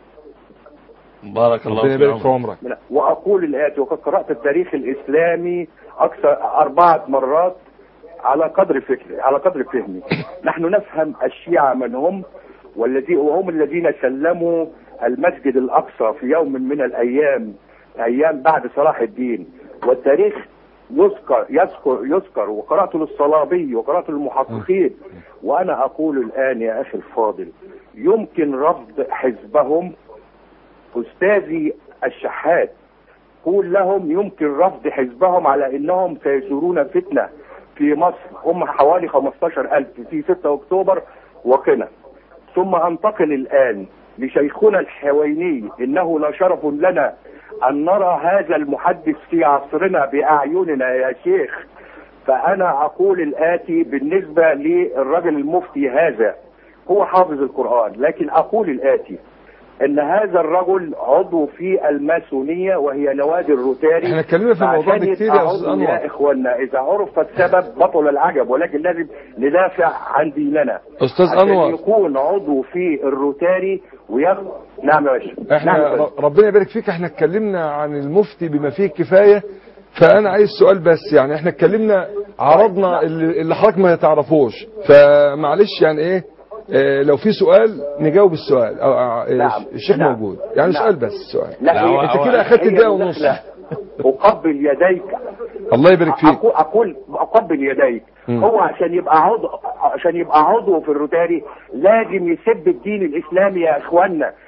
بارك الله ربنا يبارك في عمرك. وأقول الآتي: وقد قرأت التاريخ الإسلامي أكثر أربعة مرات على قدر فكري على قدر فهمي. نحن نفهم الشيعة من هم، والذي وهم الذين سلموا المسجد الأقصى في يوم من الأيام أيام بعد صلاح الدين، والتاريخ يذكر يذكر يذكر وقرأت للصلابي وقرأت للمحققين. وأنا أقول الآن يا أخي الفاضل: يمكن رفض حزبهم. أستاذي الشحات، قول لهم يمكن رفض حزبهم على أنهم سيثيرون فتنة في مصر. هم حوالي خمستاشر ألف في ستة أكتوبر وقنا. ثم أنتقل الآن لشيخنا الحويني: إنه لا شرف لنا أن نرى هذا المحدث في عصرنا بأعيننا يا شيخ. فأنا أقول الآتي بالنسبة للرجل المفتي هذا: هو حافظ القرآن، لكن أقول الآتي: ان هذا الرجل عضو في الماسونيه وهي نوادي الروتاري. احنا اتكلمنا في الموضوع ده كتير يا استاذ انور. يا اخوانا، اذا عرف السبب بطل العجب، ولكن لازم ندافع عن ديننا. استاذ انور يكون عضو في الروتاري وياخد. نعم يا باشا. احنا نعم ربنا يبارك فيك. احنا اتكلمنا عن المفتي بما فيه الكفايه، فانا عايز سؤال بس. يعني احنا اتكلمنا عرضنا اللي, اللي حضرتك ما تعرفوش، فمعلش يعني ايه اه لو في سؤال نجاوب السؤال. اه نعم. الشيخ نعم. موجود يعني. نعم. سؤال بس سؤال. لا لا انت كده اخدت دقيقه ونص. اقبل يديك. الله يبارك فيك. اقول اقبل يديك. م. هو عشان يبقى عضو عشان يبقى عضو في الروتاري لازم يسب الدين الاسلامي يا اخوانا.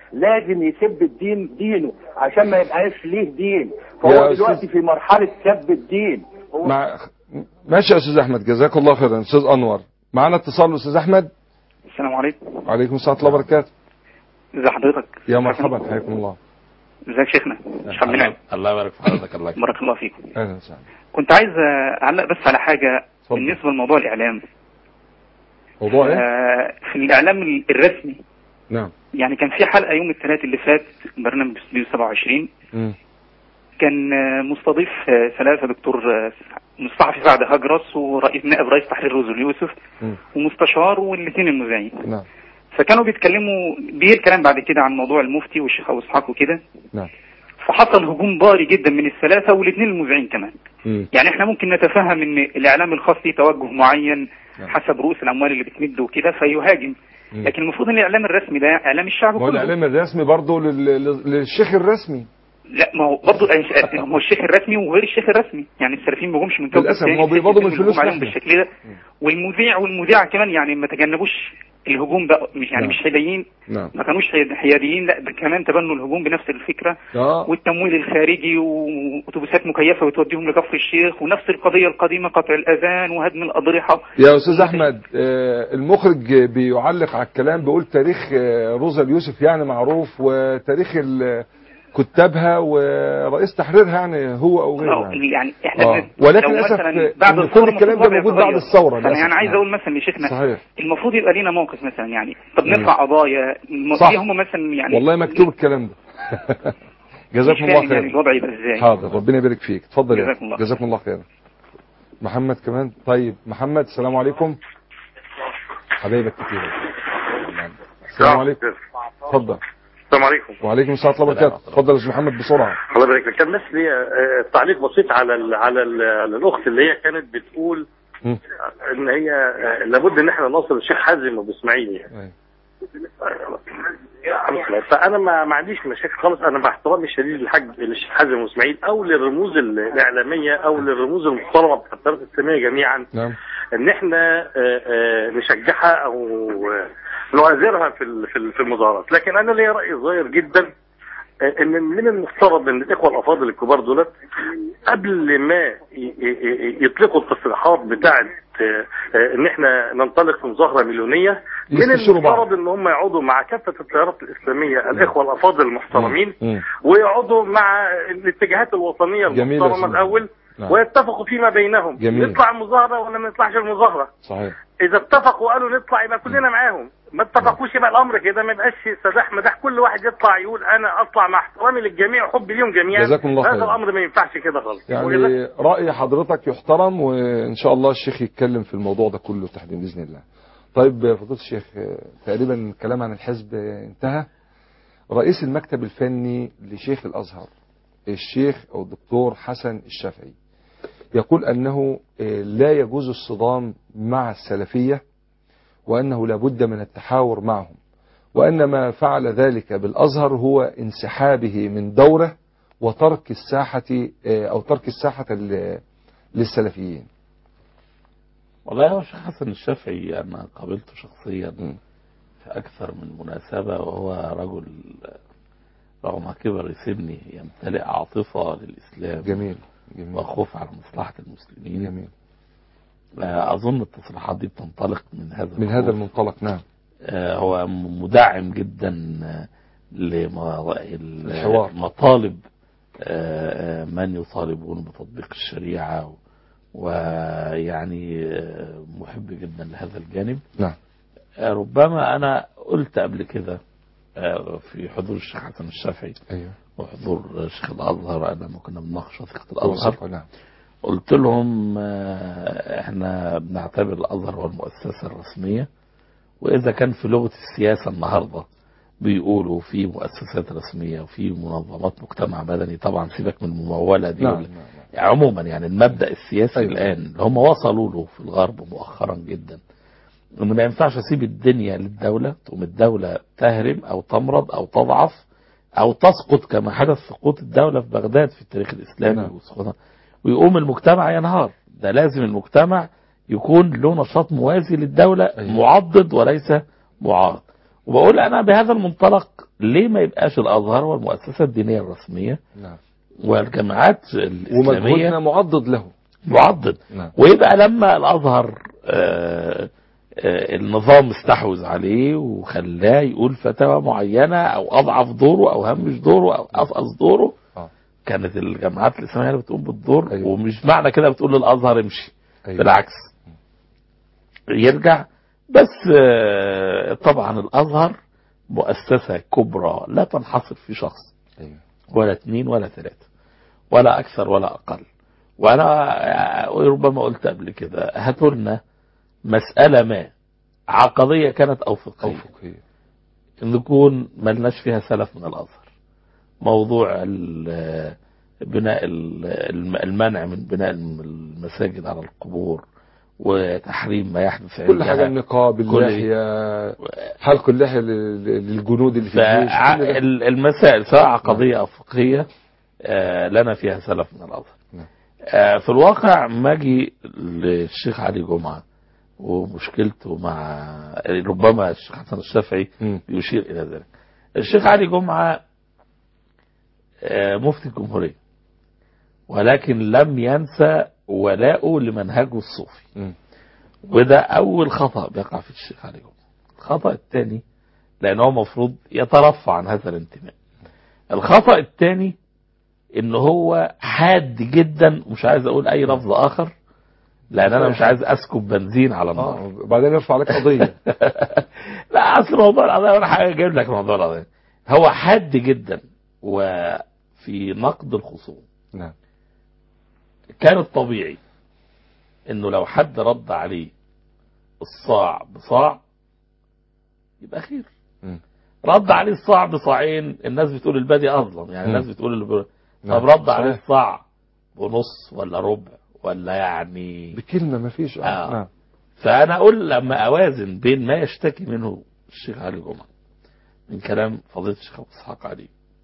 لازم يسب الدين دينه عشان ما يبقاش ليه دين، فهو دلوقتي في مرحله سب الدين. هو مع... ماشي يا استاذ احمد، جزاك الله خيرا. استاذ انور معانا اتصال. استاذ احمد السلام عليكم. وعليكم السلام ورحمه الله وبركاته. ازي حضرتك؟ يا مرحبا، حياكم الله. ازيك شيخنا؟ الله, الله يبارك في حضرتك. الله يبارك. بارك الله فيكم. اهلا وسهلا. كنت عايز اعلق بس على حاجه صبر. بالنسبه لموضوع الاعلام. موضوع ايه؟ آه في الاعلام الرسمي. نعم. يعني كان في حلقه يوم الثلاث اللي فات برنامج استوديو سبعة وعشرين. امم كان مستضيف ثلاثه، دكتور الصحفي سعد هجرس، ورئيس نائب رئيس تحرير روزل يوسف، م. ومستشار، والاثنين المذيعين. نعم. فكانوا بيتكلموا بيه الكلام بعد كده عن موضوع المفتي والشيخ ابو اسحاق وكده. نعم. فحصل هجوم ضاري جدا من الثلاثه والاثنين المذيعين كمان. م. يعني احنا ممكن نتفهم ان الاعلام الخاص ليه توجه معين نعم. حسب رؤوس الاموال اللي بتمد وكده فيهاجم، م. لكن المفروض ان الاعلام الرسمي ده اعلام الشعب كله. هو الاعلام الرسمي برضه للشيخ الرسمي. لا ما هو برضه هو الشيخ الرسمي وغير الشيخ الرسمي، يعني السلفيين ما جمش من كوكب للاسف هو بيقبضوا من الفلوس بالشكل ده. والمذيع والمذيعه كمان يعني ما تجنبوش الهجوم بقى، مش يعني نعم. مش حياديين، نعم. ما كانوش حياديين، لا ده كمان تبنوا الهجوم بنفس الفكره. آه. والتمويل الخارجي واتوبيسات مكيفه وتوديهم لكفر الشيخ، ونفس القضيه القديمه قطع الاذان وهدم الاضرحه. يا استاذ احمد آه المخرج بيعلق على الكلام، بيقول تاريخ آه روزا يوسف يعني معروف، وتاريخ كتابها ورئيس تحريرها يعني هو او غيره يعني. يعني احنا آه. ولكن للاسف ان كل الكلام ده موجود بعد الثوره. انا يعني عايز اقول مثلا لشيخنا صحيح. المفروض يبقى لينا موقف مثلا، يعني طب نرفع قضايا هم مثلا يعني والله مكتوب الكلام ده. جزاكم الله خير. يعني الوضع يبقى ازاي؟ حاضر، ربنا يبارك فيك. اتفضل. جزاكم الله جزاكم الله خير. محمد كمان. طيب محمد السلام عليكم. حبايبك كتير. السلام عليكم. اتفضل. السلام عليكم. وعليكم السلام ورحمه الله وبركاته. اتفضل يا استاذ محمد بسرعه. الله يبارك فيك. كان بس لي تعليق بسيط على ال على ال الاخت اللي هي كانت بتقول م. ان هي لابد ان احنا نوصل للشيخ حازم ابو اسماعيل يعني. فانا ما ما عنديش مشاكل خالص، انا باحترامي الشديد للحاج للشيخ حازم ابو اسماعيل او للرموز الاعلاميه او للرموز المحترمه بتاعت التيارات الاسلاميه جميعا. نعم. ان احنا نشجعها او نؤازرها في في المظاهرات، لكن انا ليا راي صغير جدا ان من المفترض ان الاخوه الافاضل الكبار دولت قبل ما يطلقوا التصريحات بتاعه ان احنا ننطلق في مظاهره مليونيه، من المفترض ان هم يقعدوا مع كافه التيارات الاسلاميه الاخوه الافاضل المحترمين ويقعدوا مع الاتجاهات الوطنيه المحترمه الاول نعم. ويتفقوا فيما بينهم. جميل. نطلع المظاهره ولا ما نطلعش المظاهره. صحيح. اذا اتفقوا وقالوا نطلع يبقى كلنا معاهم، ما اتفقوش يبقى الامر كده ما يبقاش سداح مداح، كل واحد يطلع يقول انا اطلع مع احترامي للجميع وحبي ليهم جميعا. جزاكم الله خير. هذا الامر ما ينفعش كده خالص. يعني راي حضرتك يحترم، وان شاء الله الشيخ يتكلم في الموضوع ده كله تحديدا باذن الله. طيب فضيله الشيخ، تقريبا الكلام عن الحزب انتهى. رئيس المكتب الفني لشيخ الازهر الشيخ او الدكتور حسن الشافعي يقول أنه لا يجوز الصدام مع السلفية، وأنه لا بد من التحاور معهم، وأن ما فعل ذلك بالأزهر هو انسحابه من دوره وترك الساحة أو ترك الساحة للسلفيين. والله هو الشيخ حسن الشافعي أنا قابلته شخصيا م. في أكثر من مناسبة، وهو رجل رغم كبر سنه يمتلئ عاطفة للإسلام. جميل. جميل. وخوف على مصلحة المسلمين. جميل. أظن التصريحات دي بتنطلق من هذا من هذا المنطلق. نعم. هو مدعم جدا لمطالب من يطالبون بتطبيق الشريعة، ويعني محب جدا لهذا الجانب. نعم. ربما أنا قلت قبل كده في حضور الشيخ حسن الشافعي أيوه. وحضور شيخ الأزهر لما كنا بنناقش وثيقة الأزهر. نعم. قلت لهم احنا بنعتبر الأزهر هو المؤسسة الرسمية، وإذا كان في لغة السياسة النهاردة بيقولوا في مؤسسات رسمية وفي منظمات مجتمع مدني، طبعا سيبك من الممولة دي. نعم. يعني عموما يعني المبدأ السياسي أيوه. الآن اللي هم وصلوا له في الغرب مؤخرا جدا، انه ما ينفعش اسيب الدنيا للدولة، تقوم الدولة تهرم او تمرض او تضعف او تسقط كما حدث سقوط الدولة في بغداد في التاريخ الاسلامي. نعم. ويقوم المجتمع ينهار. ده لازم المجتمع يكون له نشاط موازي للدولة. أيوة. معضد وليس معارض. وبقول انا بهذا المنطلق ليه ما يبقاش الازهر والمؤسسه الدينيه الرسميه نعم والجامعات الاسلاميه ومجهودنا معضد له معضد نعم. ويبقى لما الازهر آآ آآ النظام استحوذ عليه وخلاه يقول فتاوى معينه او اضعف دوره او همش دوره او افقص دوره آه. كانت الجامعات الاسلاميه اللي بتقوم بالدور. أيوة. ومش معنى كده بتقول للازهر امشي. أيوة. بالعكس يرجع. بس طبعا الازهر مؤسسه كبرى لا تنحصر في شخص أيوة. ولا اثنين ولا ثلاثه ولا اكثر ولا اقل. وانا ربما قلت قبل كده هاتوا لنا مساله ما عقديه كانت او فقهيه أو فقهية نكون ملناش فيها سلف من الازهر. موضوع بناء المنع من بناء المساجد على القبور وتحريم ما يحدث كل حاجة النقاب اللحية حلق اللحية للجنود اللي في الجيش المسائل سواء عقدية أو فقهية لنا فيها سلف من الأزهر. في الواقع ما اجي للشيخ علي جمعة ومشكلته مع ربما الشيخ حسن الشافعي يشير إلى ذلك. الشيخ علي جمعة مفتي الجمهورية ولكن لم ينسى ولاؤه لمنهجه الصوفي م. وده أول خطأ بيقع في الشيخ علي جمعة. الخطأ الثاني لأنه مفروض يترفع عن هذا الانتماء. الخطأ الثاني إن هو حاد جدا مش عايز أقول أي لفظ آخر لأن أنا مش عايز أسكب بنزين على النار. آه. بعدين يرفع لك قضية. لا أصل موضوع القضية أنا حاجة جايب لك موضوع القضية. هو حاد جدا وفي نقد الخصوم. نعم. كان الطبيعي انه لو حد رد عليه الصاع بصاع يبقى خير. م. رد عليه الصاع بصاعين الناس بتقول البادي اظلم يعني م. الناس بتقول اللي ب... طب رد صحيح. عليه الصاع بنص ولا ربع ولا يعني بكلمة ما فيش. آه. آه. نعم. فانا اقول لما اوازن بين ما يشتكي منه الشيخ علي جمعة من كلام فضيلة الشيخ ابو اسحاق عليه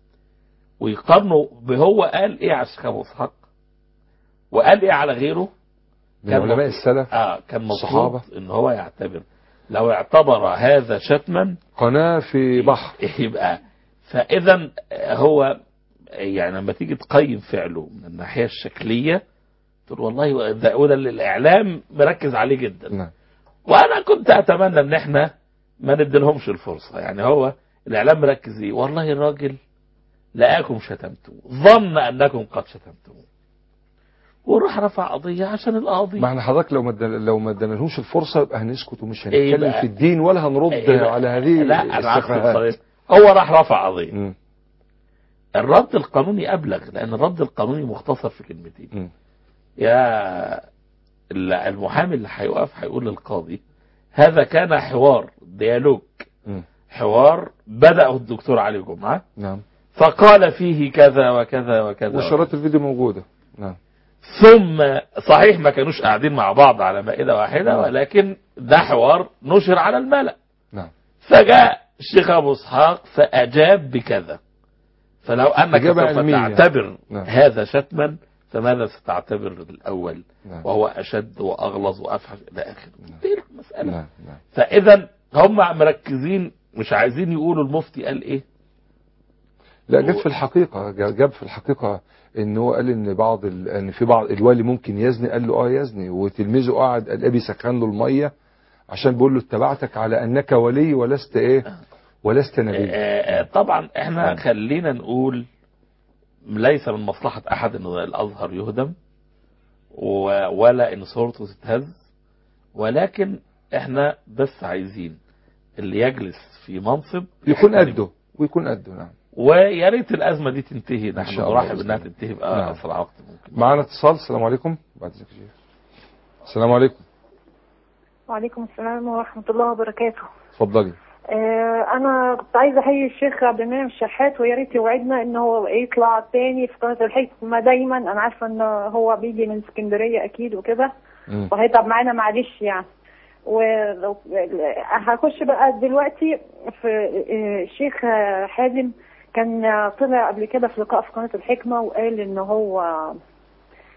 ويقارنه بهو قال ايه على الشيخ ابو اسحاق وقال ايه على غيره من علماء السلف اه كان مصحابه ان هو يعتبر لو اعتبر هذا شتما قناة في بحر يبقى فاذا هو يعني لما تيجي تقيم فعله من الناحيه الشكليه تقول والله ده وده الاعلام مركز عليه جدا. نعم. وانا كنت اتمنى ان احنا ما نديلهمش الفرصه. يعني هو الاعلام مركز ايه والله الراجل لقاكم شتمتوه ظن انكم قد شتمتوه وراح رفع قضيه عشان القاضي. معنى حضرتك لو ما لو ما ادينالهوش الفرصه يبقى هنسكت ومش هنتكلم إيه في الدين ولا هنرد إيه على هذه السفاهات. هو راح رفع قضيه. م. الرد القانوني ابلغ لان الرد القانوني مختصر في كلمتين. م. يا المحامي اللي هيوقف هيقول للقاضي هذا كان حوار ديالوج م. حوار بدأه الدكتور علي جمعة. نعم. فقال فيه كذا وكذا وكذا وشرات الفيديو موجودة. نعم. ثم صحيح ما كانوش قاعدين مع بعض على مائدة واحدة. نعم. ولكن ده حوار نشر على الملأ. نعم. فجاء الشيخ ابو اسحاق فاجاب بكذا. فلو انك سوف تعتبر نعم. هذا شتما فماذا ستعتبر الاول؟ نعم. وهو اشد واغلظ وافحش الى اخره. نعم. دي المسألة. نعم. نعم. فاذا هم مركزين مش عايزين يقولوا المفتي قال ايه. لا جاب في الحقيقة جاب في الحقيقة ان هو قال ان بعض ال... ان في بعض الوالي ممكن يزني قال له اه يزني وتلميذه قاعد قال ابي سخن له المية عشان بيقول له اتبعتك على انك ولي ولست ايه ولست نبي. طبعا احنا خلينا نقول ليس من مصلحة احد ان الازهر يهدم ولا ان صورته تتهز ولكن احنا بس عايزين اللي يجلس في منصب يكون قده ويكون قده. نعم. ويا ريت الازمه دي تنتهي. نحن نرحب انها تنتهي باسرع وقت ممكن. معانا اتصال. السلام عليكم. بعد ذلك السلام عليكم. وعليكم السلام ورحمه الله وبركاته. اتفضلي. آه انا كنت عايزه احيي الشيخ عبد المنعم الشحات ويا ريت يوعدنا ان هو يطلع تاني في قناه الحكمه دايما. انا عارفه ان هو بيجي من اسكندريه اكيد وكده وهيتعب معانا معلش يعني. ولو هخش بقى دلوقتي في الشيخ حازم كان طلع قبل كده في لقاء في قناة الحكمة وقال ان هو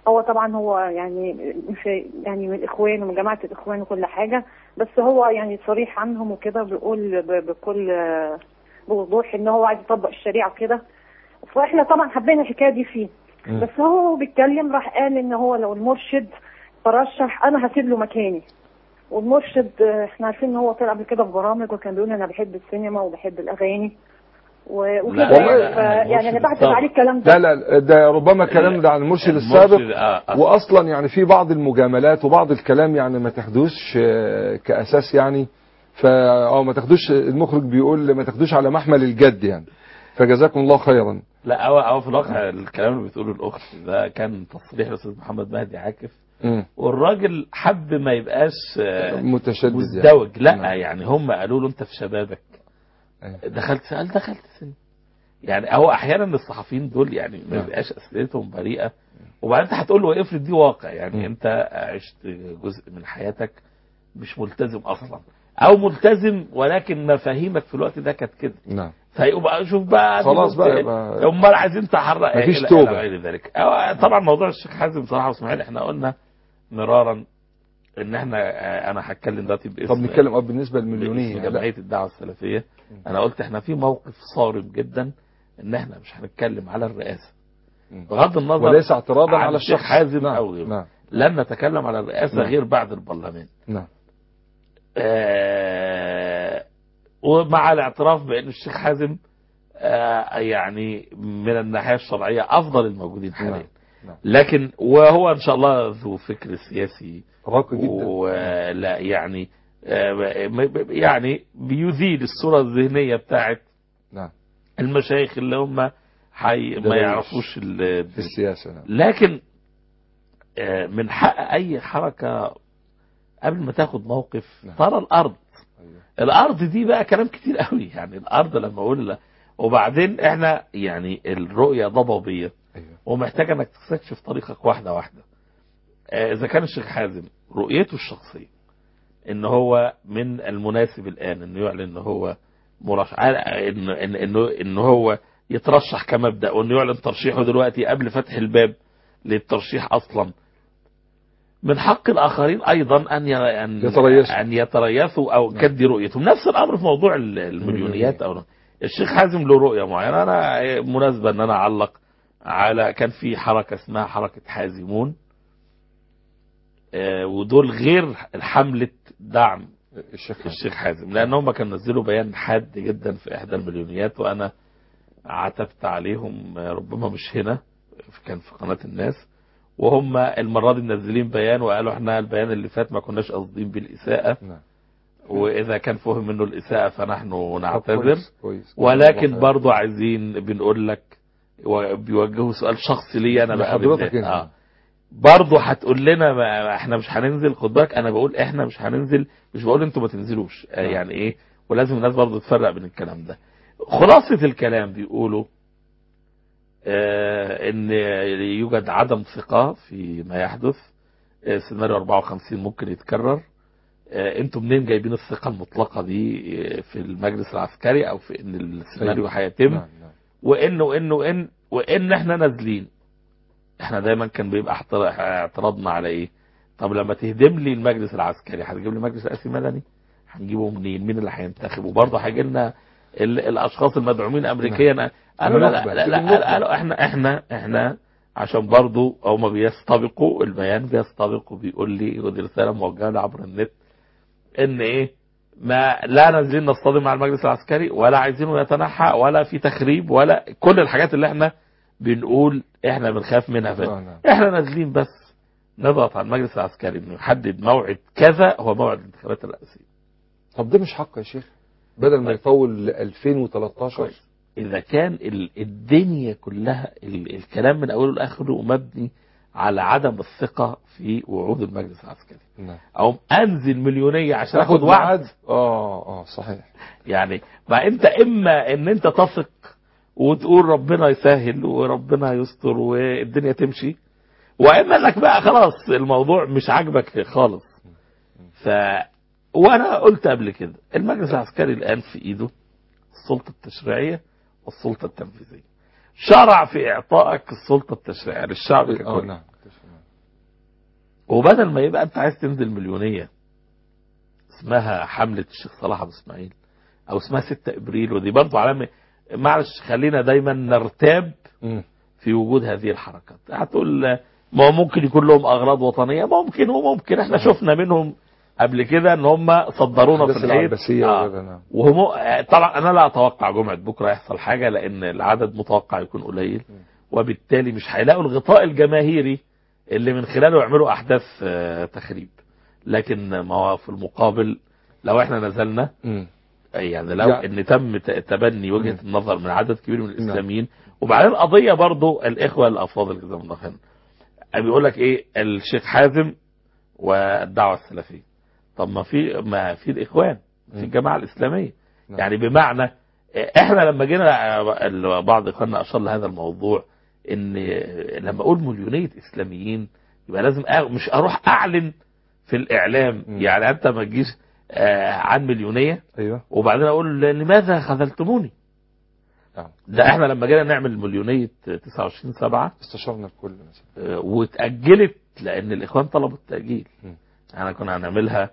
هو طبعا هو يعني في يعني من الاخوان ومن جماعه الاخوان وكل حاجه، بس هو يعني صريح عنهم وكده، بيقول بكل بوضوح ان هو عايز يطبق الشريعه وكده. فاحنا طبعا حبينا الحكايه دي فيه، م. بس هو بيتكلم راح قال ان هو لو المرشد ترشح انا هسيب له مكاني. والمرشد احنا عارفين ان هو طلع قبل كده في برامج وكان بيقول انا بحب السينما وبحب الاغاني وكده، يعني انا بعتب عليه الكلام ده. لا لا ده ربما كلام ده عن المرشد السابق، واصلا يعني في بعض المجاملات وبعض الكلام يعني ما تاخدوش كاساس، يعني فا اه ما تاخدوش، المخرج بيقول ما تاخدوش على محمل الجد يعني، فجزاكم الله خيرا. لا هو هو في الواقع الكلام اللي بتقوله الاخت ده كان تصريح الاستاذ محمد مهدي عاكف، م. والراجل حب ما يبقاش متشدد مزدوج يعني. لا م. يعني هم قالوا له انت في شبابك دخلت سأل دخلت سن، يعني هو احيانا الصحفيين دول يعني ما بيبقاش اسئلتهم بريئه، وبعدين انت هتقول له افرض دي واقع، يعني م. انت عشت جزء من حياتك مش ملتزم اصلا، او ملتزم ولكن مفاهيمك في الوقت ده كانت كده، نعم، فيبقى شوف بقى خلاص بقى امال عايزين تحرق مفيش توبه غير ذلك. طبعا موضوع الشيخ حازم بصراحه واسماعيل احنا قلنا مرارا ان احنا انا هتكلم دلوقتي باسم طب نتكلم اه بالنسبه للمليونيه جمعيه الدعوه السلفيه. انا قلت احنا في موقف صارم جدا ان احنا مش هنتكلم على الرئاسه بغض النظر وليس اعتراضا على الشيخ حازم نعم. او غيره، نعم. لن نتكلم على الرئاسه نعم. غير بعد البرلمان. نعم. آه ومع الاعتراف بان الشيخ حازم آه يعني من الناحيه الشرعيه افضل الموجودين حاليا. نعم. نعم. لكن وهو ان شاء الله ذو فكر سياسي راقي جدا، ولا يعني يعني بيزيد الصورة الذهنية بتاعت نعم المشايخ اللي هم حي ما يعرفوش في السياسة. نعم. لكن من حق اي حركة قبل ما تاخد موقف نعم. ترى الارض أيوه. الارض دي بقى كلام كتير قوي، يعني الارض لما اقول لها، وبعدين احنا يعني الرؤية ضبابية أيوه. ومحتاجة انك تستكشف طريقك واحدة واحدة. اذا كان الشيخ حازم رؤيته الشخصية ان هو من المناسب الان انه يعلن ان هو مرشح، انه انه انه هو يترشح كمبدأ، وانه يعلن ترشيحه دلوقتي قبل فتح الباب للترشيح اصلا، من حق الاخرين ايضا ان ان يتريثوا ان يتريثوا او كدي رؤيتهم. نفس الامر في موضوع المليونيات. او الشيخ حازم له رؤيه معينه. انا مناسبه ان انا اعلق على كان في حركه اسمها حركه حازمون، ودول غير حملة دعم الشيخ, الشيخ حازم، لأن هم كانوا نزلوا بيان حاد جدا في إحدى المليونيات، وأنا عتبت عليهم ربما مش هنا، كان في قناة الناس، وهم المرة دي منزلين بيان وقالوا احنا البيان اللي فات ما كناش قاصدين بالإساءة، وإذا كان فهم منه الإساءة فنحن نعتذر، ولكن برضو عايزين بنقول لك وبيوجهوا سؤال شخصي لي أنا بقى بالذات آه برضه هتقول لنا ما احنا مش هننزل. خد بالك انا بقول احنا مش هننزل، مش بقول انتوا ما تنزلوش آه يعني ايه، ولازم الناس برضه تفرق بين الكلام ده. خلاصة الكلام بيقولوا آه ان يوجد عدم ثقة في ما يحدث، آه سيناريو أربعة وخمسين ممكن يتكرر. آه انتوا منين جايبين الثقة المطلقة دي في المجلس العسكري او في ان السيناريو هيتم، وانه وانه وان وان احنا نازلين. احنا دايما كان بيبقى اعتراضنا على ايه؟ طب لما تهدم لي المجلس العسكري هتجيب لي مجلس رئاسي مدني؟ هنجيبه منين؟ مين اللي هينتخب؟ وبرضه هيجي لنا الاشخاص المدعومين امريكيا. قالوا لا لا لا قالوا احنا احنا احنا عشان برضه هم بيستبقوا البيان، بيستبقوا بيقول لي، ودي رساله موجهه لي عبر النت، ان ايه ما لا نازلين نصطدم مع المجلس العسكري ولا عايزينه يتنحى ولا في تخريب ولا كل الحاجات اللي احنا بنقول احنا بنخاف منها. فيه احنا نازلين بس نضغط على المجلس العسكري انه يحدد موعد كذا هو موعد الانتخابات الرئاسيه. طب ده مش حق يا شيخ؟ بدل ما يطول ل ألفين وثلاثة عشر. اذا كان الدنيا كلها الكلام من اوله لاخره مبني على عدم الثقه في وعود المجلس العسكري، نعم. او انزل مليونيه عشان اخد وعد. اه اه صحيح. يعني ما انت اما ان انت تثق وتقول ربنا يسهل وربنا يستر والدنيا تمشي، واما انك بقى خلاص الموضوع مش عاجبك خالص. ف وانا قلت قبل كده المجلس العسكري الان في ايده السلطه التشريعيه والسلطه التنفيذيه. شرع في اعطائك السلطه التشريعيه للشعب ككل، وبدل ما يبقى انت عايز تنزل مليونية اسمها حملة الشيخ صلاح ابو اسماعيل او اسمها ستة ابريل، ودي برضو علامة، معلش خلينا دايما نرتاب في وجود هذه الحركات. هتقول ما هو ممكن يكون لهم اغراض وطنية، ممكن وممكن، احنا شفنا منهم قبل كده ان هم صدرونا في الحيط. آه. وهم طبعا انا لا اتوقع جمعة بكرة يحصل حاجة، لان العدد متوقع يكون قليل، وبالتالي مش هيلاقوا الغطاء الجماهيري اللي من خلاله يعملوا احداث تخريب. لكن ما هو في المقابل لو احنا نزلنا م. يعني لو يعني ان تم تبني وجهة م. النظر من عدد كبير من الاسلاميين م. وبعدين قضية برضو الاخوة الافاضل جزاهم الله خير بيقول لك ايه الشيخ حازم والدعوة السلفية، طب ما في ما في الاخوان في الجماعة الاسلامية م. يعني بمعنى احنا لما جينا بعض اخواننا اشار لهذا الموضوع ان لما اقول مليونية اسلاميين يبقى لازم مش اروح اعلن في الاعلام م. يعني انت ما تجيش آه عن مليونية أيوة. وبعدين اقول لماذا خذلتموني. آه. ده احنا لما جينا نعمل مليونية تسعة وعشرين سبعة استشرنا الكل آه واتأجلت لان الاخوان طلبوا التأجيل. احنا كنا هنعملها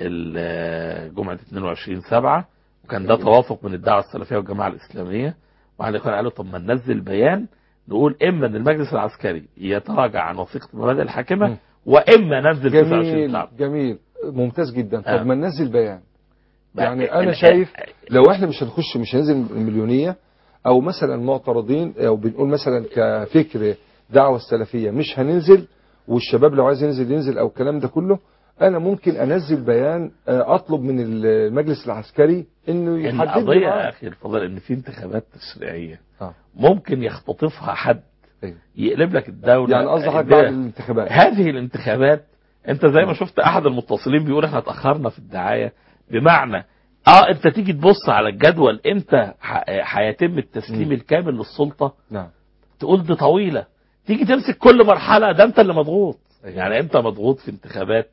جمعة اثنين وعشرين سبعة وكان ده توافق من الدعوة السلفية والجماعة الاسلامية، وعلى الاخوان قالوا طب ما ننزل بيان نقول اما ان المجلس العسكري يتراجع عن وثيقة المبادئ الحاكمة م. واما ننزل تسعة وعشرين سبعة. جميل ممتاز جدا. طب آه. ما ننزل بيان يعني انا شايف لو احنا مش هنخش مش هننزل المليونية او مثلا معترضين او بنقول مثلا كفكر دعوة السلفية مش هننزل والشباب لو عايز ينزل ينزل او الكلام ده كله، انا ممكن انزل بيان اطلب من المجلس العسكري انه يحدد القضية يا اخي الفضل ان في انتخابات تشريعية آه. ممكن يختطفها حد أيوه. يقلب لك الدولة. يعني قصدك بعد الانتخابات هذه الانتخابات انت زي ما شفت احد المتصلين بيقول احنا اتأخرنا في الدعاية، بمعنى اه انت تيجي تبص على الجدول امتى هيتم التسليم م. الكامل للسلطة نعم تقول دي طويلة، تيجي تمسك كل مرحلة ده انت اللي مضغوط. أيوه. يعني انت مضغوط في انتخابات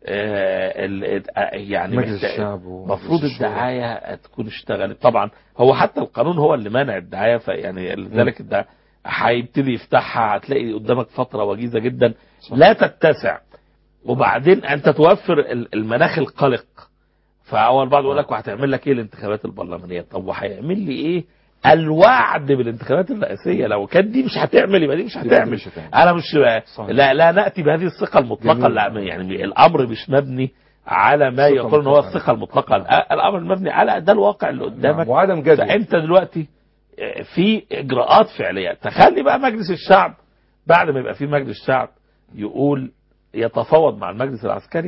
آه يعني مجلس الشعب مفروض الدعاية تكون اشتغلت. طبعا هو حتى القانون هو اللي مانع الدعاية، فيعني لذلك الدعاية هيبتدي يفتحها هتلاقي قدامك فترة وجيزة جدا صح. لا تتسع، وبعدين انت توفر المناخ القلق. فاول بعض يقول لك وهتعمل لك ايه الانتخابات البرلمانية، طب وهيعمل لي ايه الوعد بالانتخابات الرئاسية؟ لو كانت دي مش هتعمل يبقى دي مش هتعمل. مش هتعمل. انا مش لا لا نأتي بهذه الثقة المطلقة. لا يعني الامر مش مبني على ما يقول ان هو الثقة المطلقة. الامر مبني على ده الواقع اللي قدامك وعدم جدل. فانت دلوقتي في اجراءات فعلية. تخلي بقى مجلس الشعب بعد ما يبقى في مجلس الشعب يقول يتفاوض مع المجلس العسكري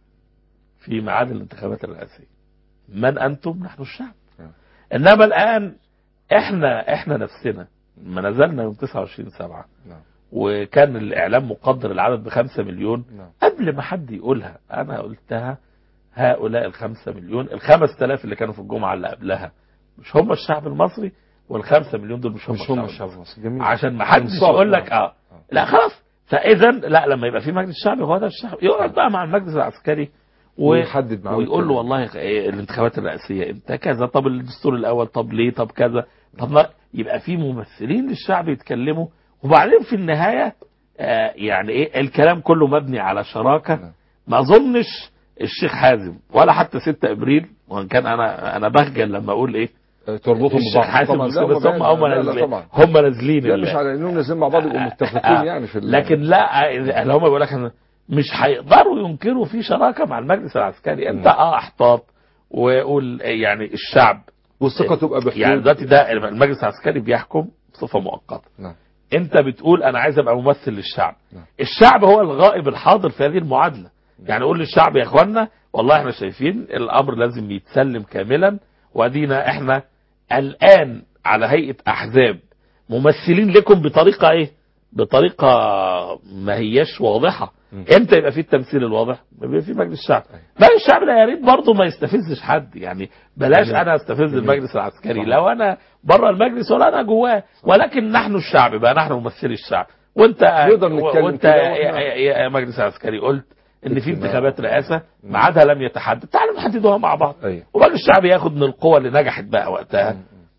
في ميعاد الانتخابات الرئاسية. من انتم؟ نحن الشعب. انما الان احنا احنا نفسنا ما نزلنا يوم تسعة وعشرين سبعة نعم. وكان الاعلام مقدر العدد بخمسة مليون نعم. قبل ما حد يقولها انا قلتها هؤلاء الخمسة مليون الخمس تلاف اللي كانوا في الجمعة اللي قبلها مش هم الشعب المصري، والخمسة مليون دول مش هم, مش هم الشعب المصري. جميل. عشان ما حدش يقول لك اه لا خلاص. فاذا لا لما يبقى في مجلس شعبي هو ده الشعب يقعد بقى مع المجلس العسكري ويحدد معاه ويقول له والله الانتخابات الرئاسية امتى كذا، طب الدستور الاول طب ليه طب كذا، طب ما يبقى في ممثلين للشعب يتكلموا. وبعدين في النهاية آه يعني ايه الكلام كله مبني على شراكة. ما اظنش الشيخ حازم ولا حتى ستة ابريل، وان كان انا انا بخجل لما اقول ايه تربطهم ببعض حازم بس هم هم نازلين هم نازلين لا مش على انهم نازلين مع بعض يبقوا متفقين آه يعني في لكن لا هم بيقول لك مش هيقدروا ينكروا في شراكة مع المجلس العسكري. انت اه احتاط وقول يعني الشعب والثقة تبقى بحدود. يعني دلوقتي ده المجلس العسكري بيحكم بصفة مؤقتة. نعم. انت بتقول انا عايز ابقى ممثل للشعب. نعم. الشعب هو الغائب الحاضر في هذه المعادلة. نعم. يعني قول للشعب يا اخوانا والله احنا شايفين الامر لازم يتسلم كاملا، وادينا احنا الان على هيئة احزاب ممثلين لكم بطريقة ايه بطريقة ما هياش واضحة. امتى يبقى في التمثيل الواضح؟ يبقى في مجلس الشعب. مجلس الشعب ده يا ريت برضه ما يستفزش حد، يعني بلاش جميل. انا استفز جميل. المجلس العسكري صح. لو انا بره المجلس ولا انا جواه، ولكن نحن الشعب بقى نحن ممثلي الشعب. وانت وانت يا, يا مجلس العسكري قلت ان في انتخابات رئاسة ميعادها لم يتحدد، تعالوا نحددوها مع بعض. ومجلس الشعب ياخد من القوى اللي نجحت بقى وقتها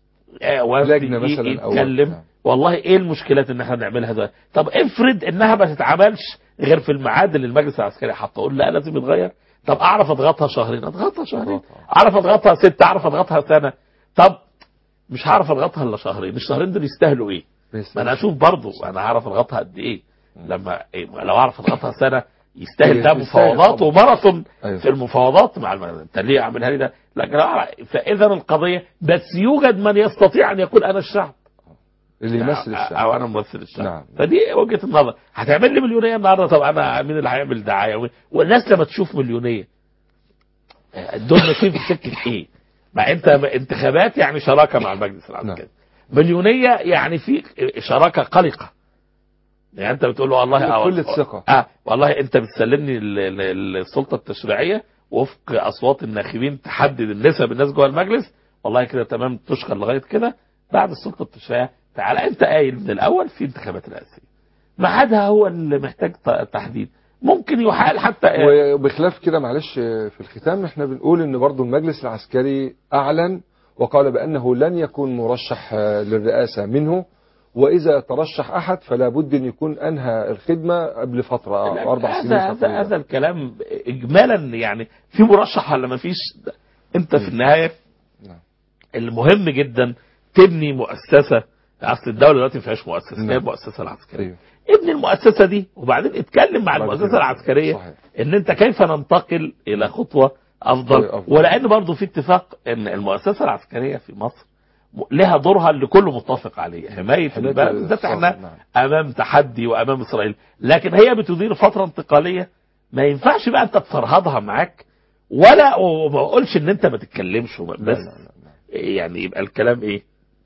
لجنة مثلا يتكلم والله ايه المشكلات ان احنا نعملها ده. طب افرض انها ما تتعملش غير في الميعاد اللي المجلس العسكري حاطه. اقول لا لازم يتغير. طب اعرف اضغطها شهرين اضغطها شهرين، اعرف اضغطها ست، اعرف اضغطها سنه. طب مش هعرف اضغطها الا شهرين، الشهرين دول يستاهلوا ايه؟ ما انا اشوف برضه انا هعرف اضغطها قد ايه. لما إيه لو اعرف اضغطها سنه يستاهل ده مفاوضات وماراثون في المفاوضات مع الم... انت ليه اعملها لي ده؟ لكن فاذا القضيه بس يوجد من يستطيع ان يقول انا الشعب اللي يمثل الشعب او انا ممثل الشعب. نعم. فدي وجهه النظر. هتعمل لي مليونيه النهارده؟ طب انا مين اللي هيعمل دعايه؟ والناس لما تشوف مليونيه دول ماشيين في سكه ايه؟ مع انت انتخابات يعني شراكه مع المجلس العسكري. مليونيه يعني في شراكه قلقه. يعني انت بتقول له والله كل الثقه اه والله انت بتسلمني السلطه التشريعيه وفق اصوات الناخبين تحدد النسب الناس جوه المجلس، والله كده تمام تشكر لغايه كده. بعد السلطه التشريعيه تعالى انت قايل من الاول في انتخابات رئاسيه، ميعادها هو اللي محتاج تحديد. ممكن يحال حتى وبخلاف كده. معلش في الختام احنا بنقول ان برضو المجلس العسكري اعلن وقال بانه لن يكون مرشح للرئاسه منه، واذا ترشح احد فلا بد ان يكون انهى الخدمه قبل فتره او اربع سنين. هذا هذا الكلام اجمالا يعني في مرشح ولا ما فيش؟ انت في النهايه المهم جدا تبني مؤسسه. اصل الدوله دلوقتي ما فيهاش مؤسسه، هي المؤسسه العسكريه. ابني المؤسسه دي وبعدين اتكلم مع المؤسسه العسكريه صحيح. ان انت كيف ننتقل الى خطوه افضل, أفضل. ولان برضه في اتفاق ان المؤسسه العسكريه في مصر لها دورها اللي كله متفق عليه، حمايه البلد. بالذات احنا نعم. امام تحدي وامام اسرائيل، لكن هي بتدير فتره انتقاليه ما ينفعش بقى انت تفرهدها معاك ولا وما اقولش ان انت ما تتكلمش بس لا لا لا. يعني يبقى الكلام ايه؟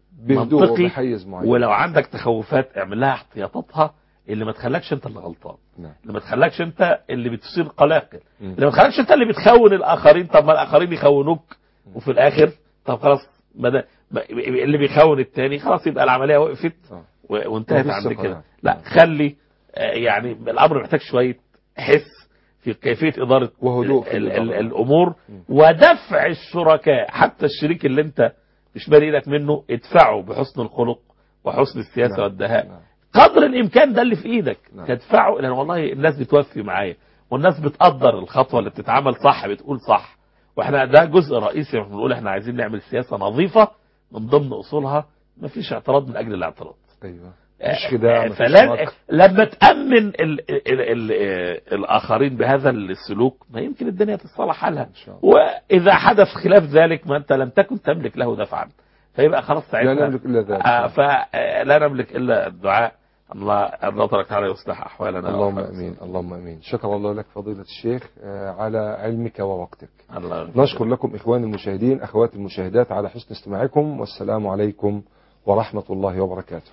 منطقي. ولو عندك تخوفات اعمل لها احتياطاتها اللي ما تخلكش انت اللي غلطان، نعم. اللي ما تخلكش انت اللي بتصير قلاقل، اللي ما تخلكش انت اللي بتخون الاخرين. طب ما الاخرين يخونوك م. وفي الاخر طب خلاص بدأ اللي بيخون التاني خلاص يبقى العمليه وقفت وانتهت عند كده. لا خلي يعني الامر محتاج شويه حس في كيفيه اداره وهدوء ال ال الامور م. ودفع الشركاء. حتى الشريك اللي انت مش باري ايدك منه ادفعه بحسن الخلق وحسن السياسه نعم. والدهاء نعم. قدر الامكان ده اللي في ايدك نعم. تدفعه، لان والله الناس بتوفي معايا والناس بتقدر الخطوه اللي بتتعمل صح، بتقول صح. واحنا ده جزء رئيسي بنقول احنا عايزين نعمل سياسه نظيفه من ضمن اصولها مفيش اعتراض من اجل الاعتراض. ايوه مش خداع. فلان لما تامن ال ال ال ال الاخرين بهذا السلوك ما يمكن الدنيا تتصلح حالها. واذا حدث خلاف ذلك ما انت لم تكن تملك له دفعا، فيبقى خلاص ساعتها لا نملك الا ذلك. آه فلا نملك الا الدعاء. الله الله تبارك وتعالى يصلح احوالنا. اللهم امين اللهم امين. شكر الله لك فضيلة الشيخ على علمك ووقتك. الله نشكر لكم اخواني المشاهدين اخواتي المشاهدات على حسن استماعكم، والسلام عليكم ورحمة الله وبركاته.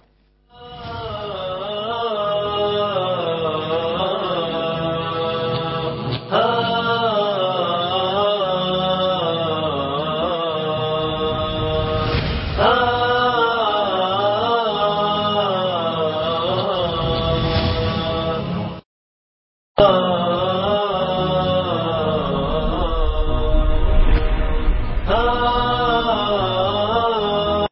Oh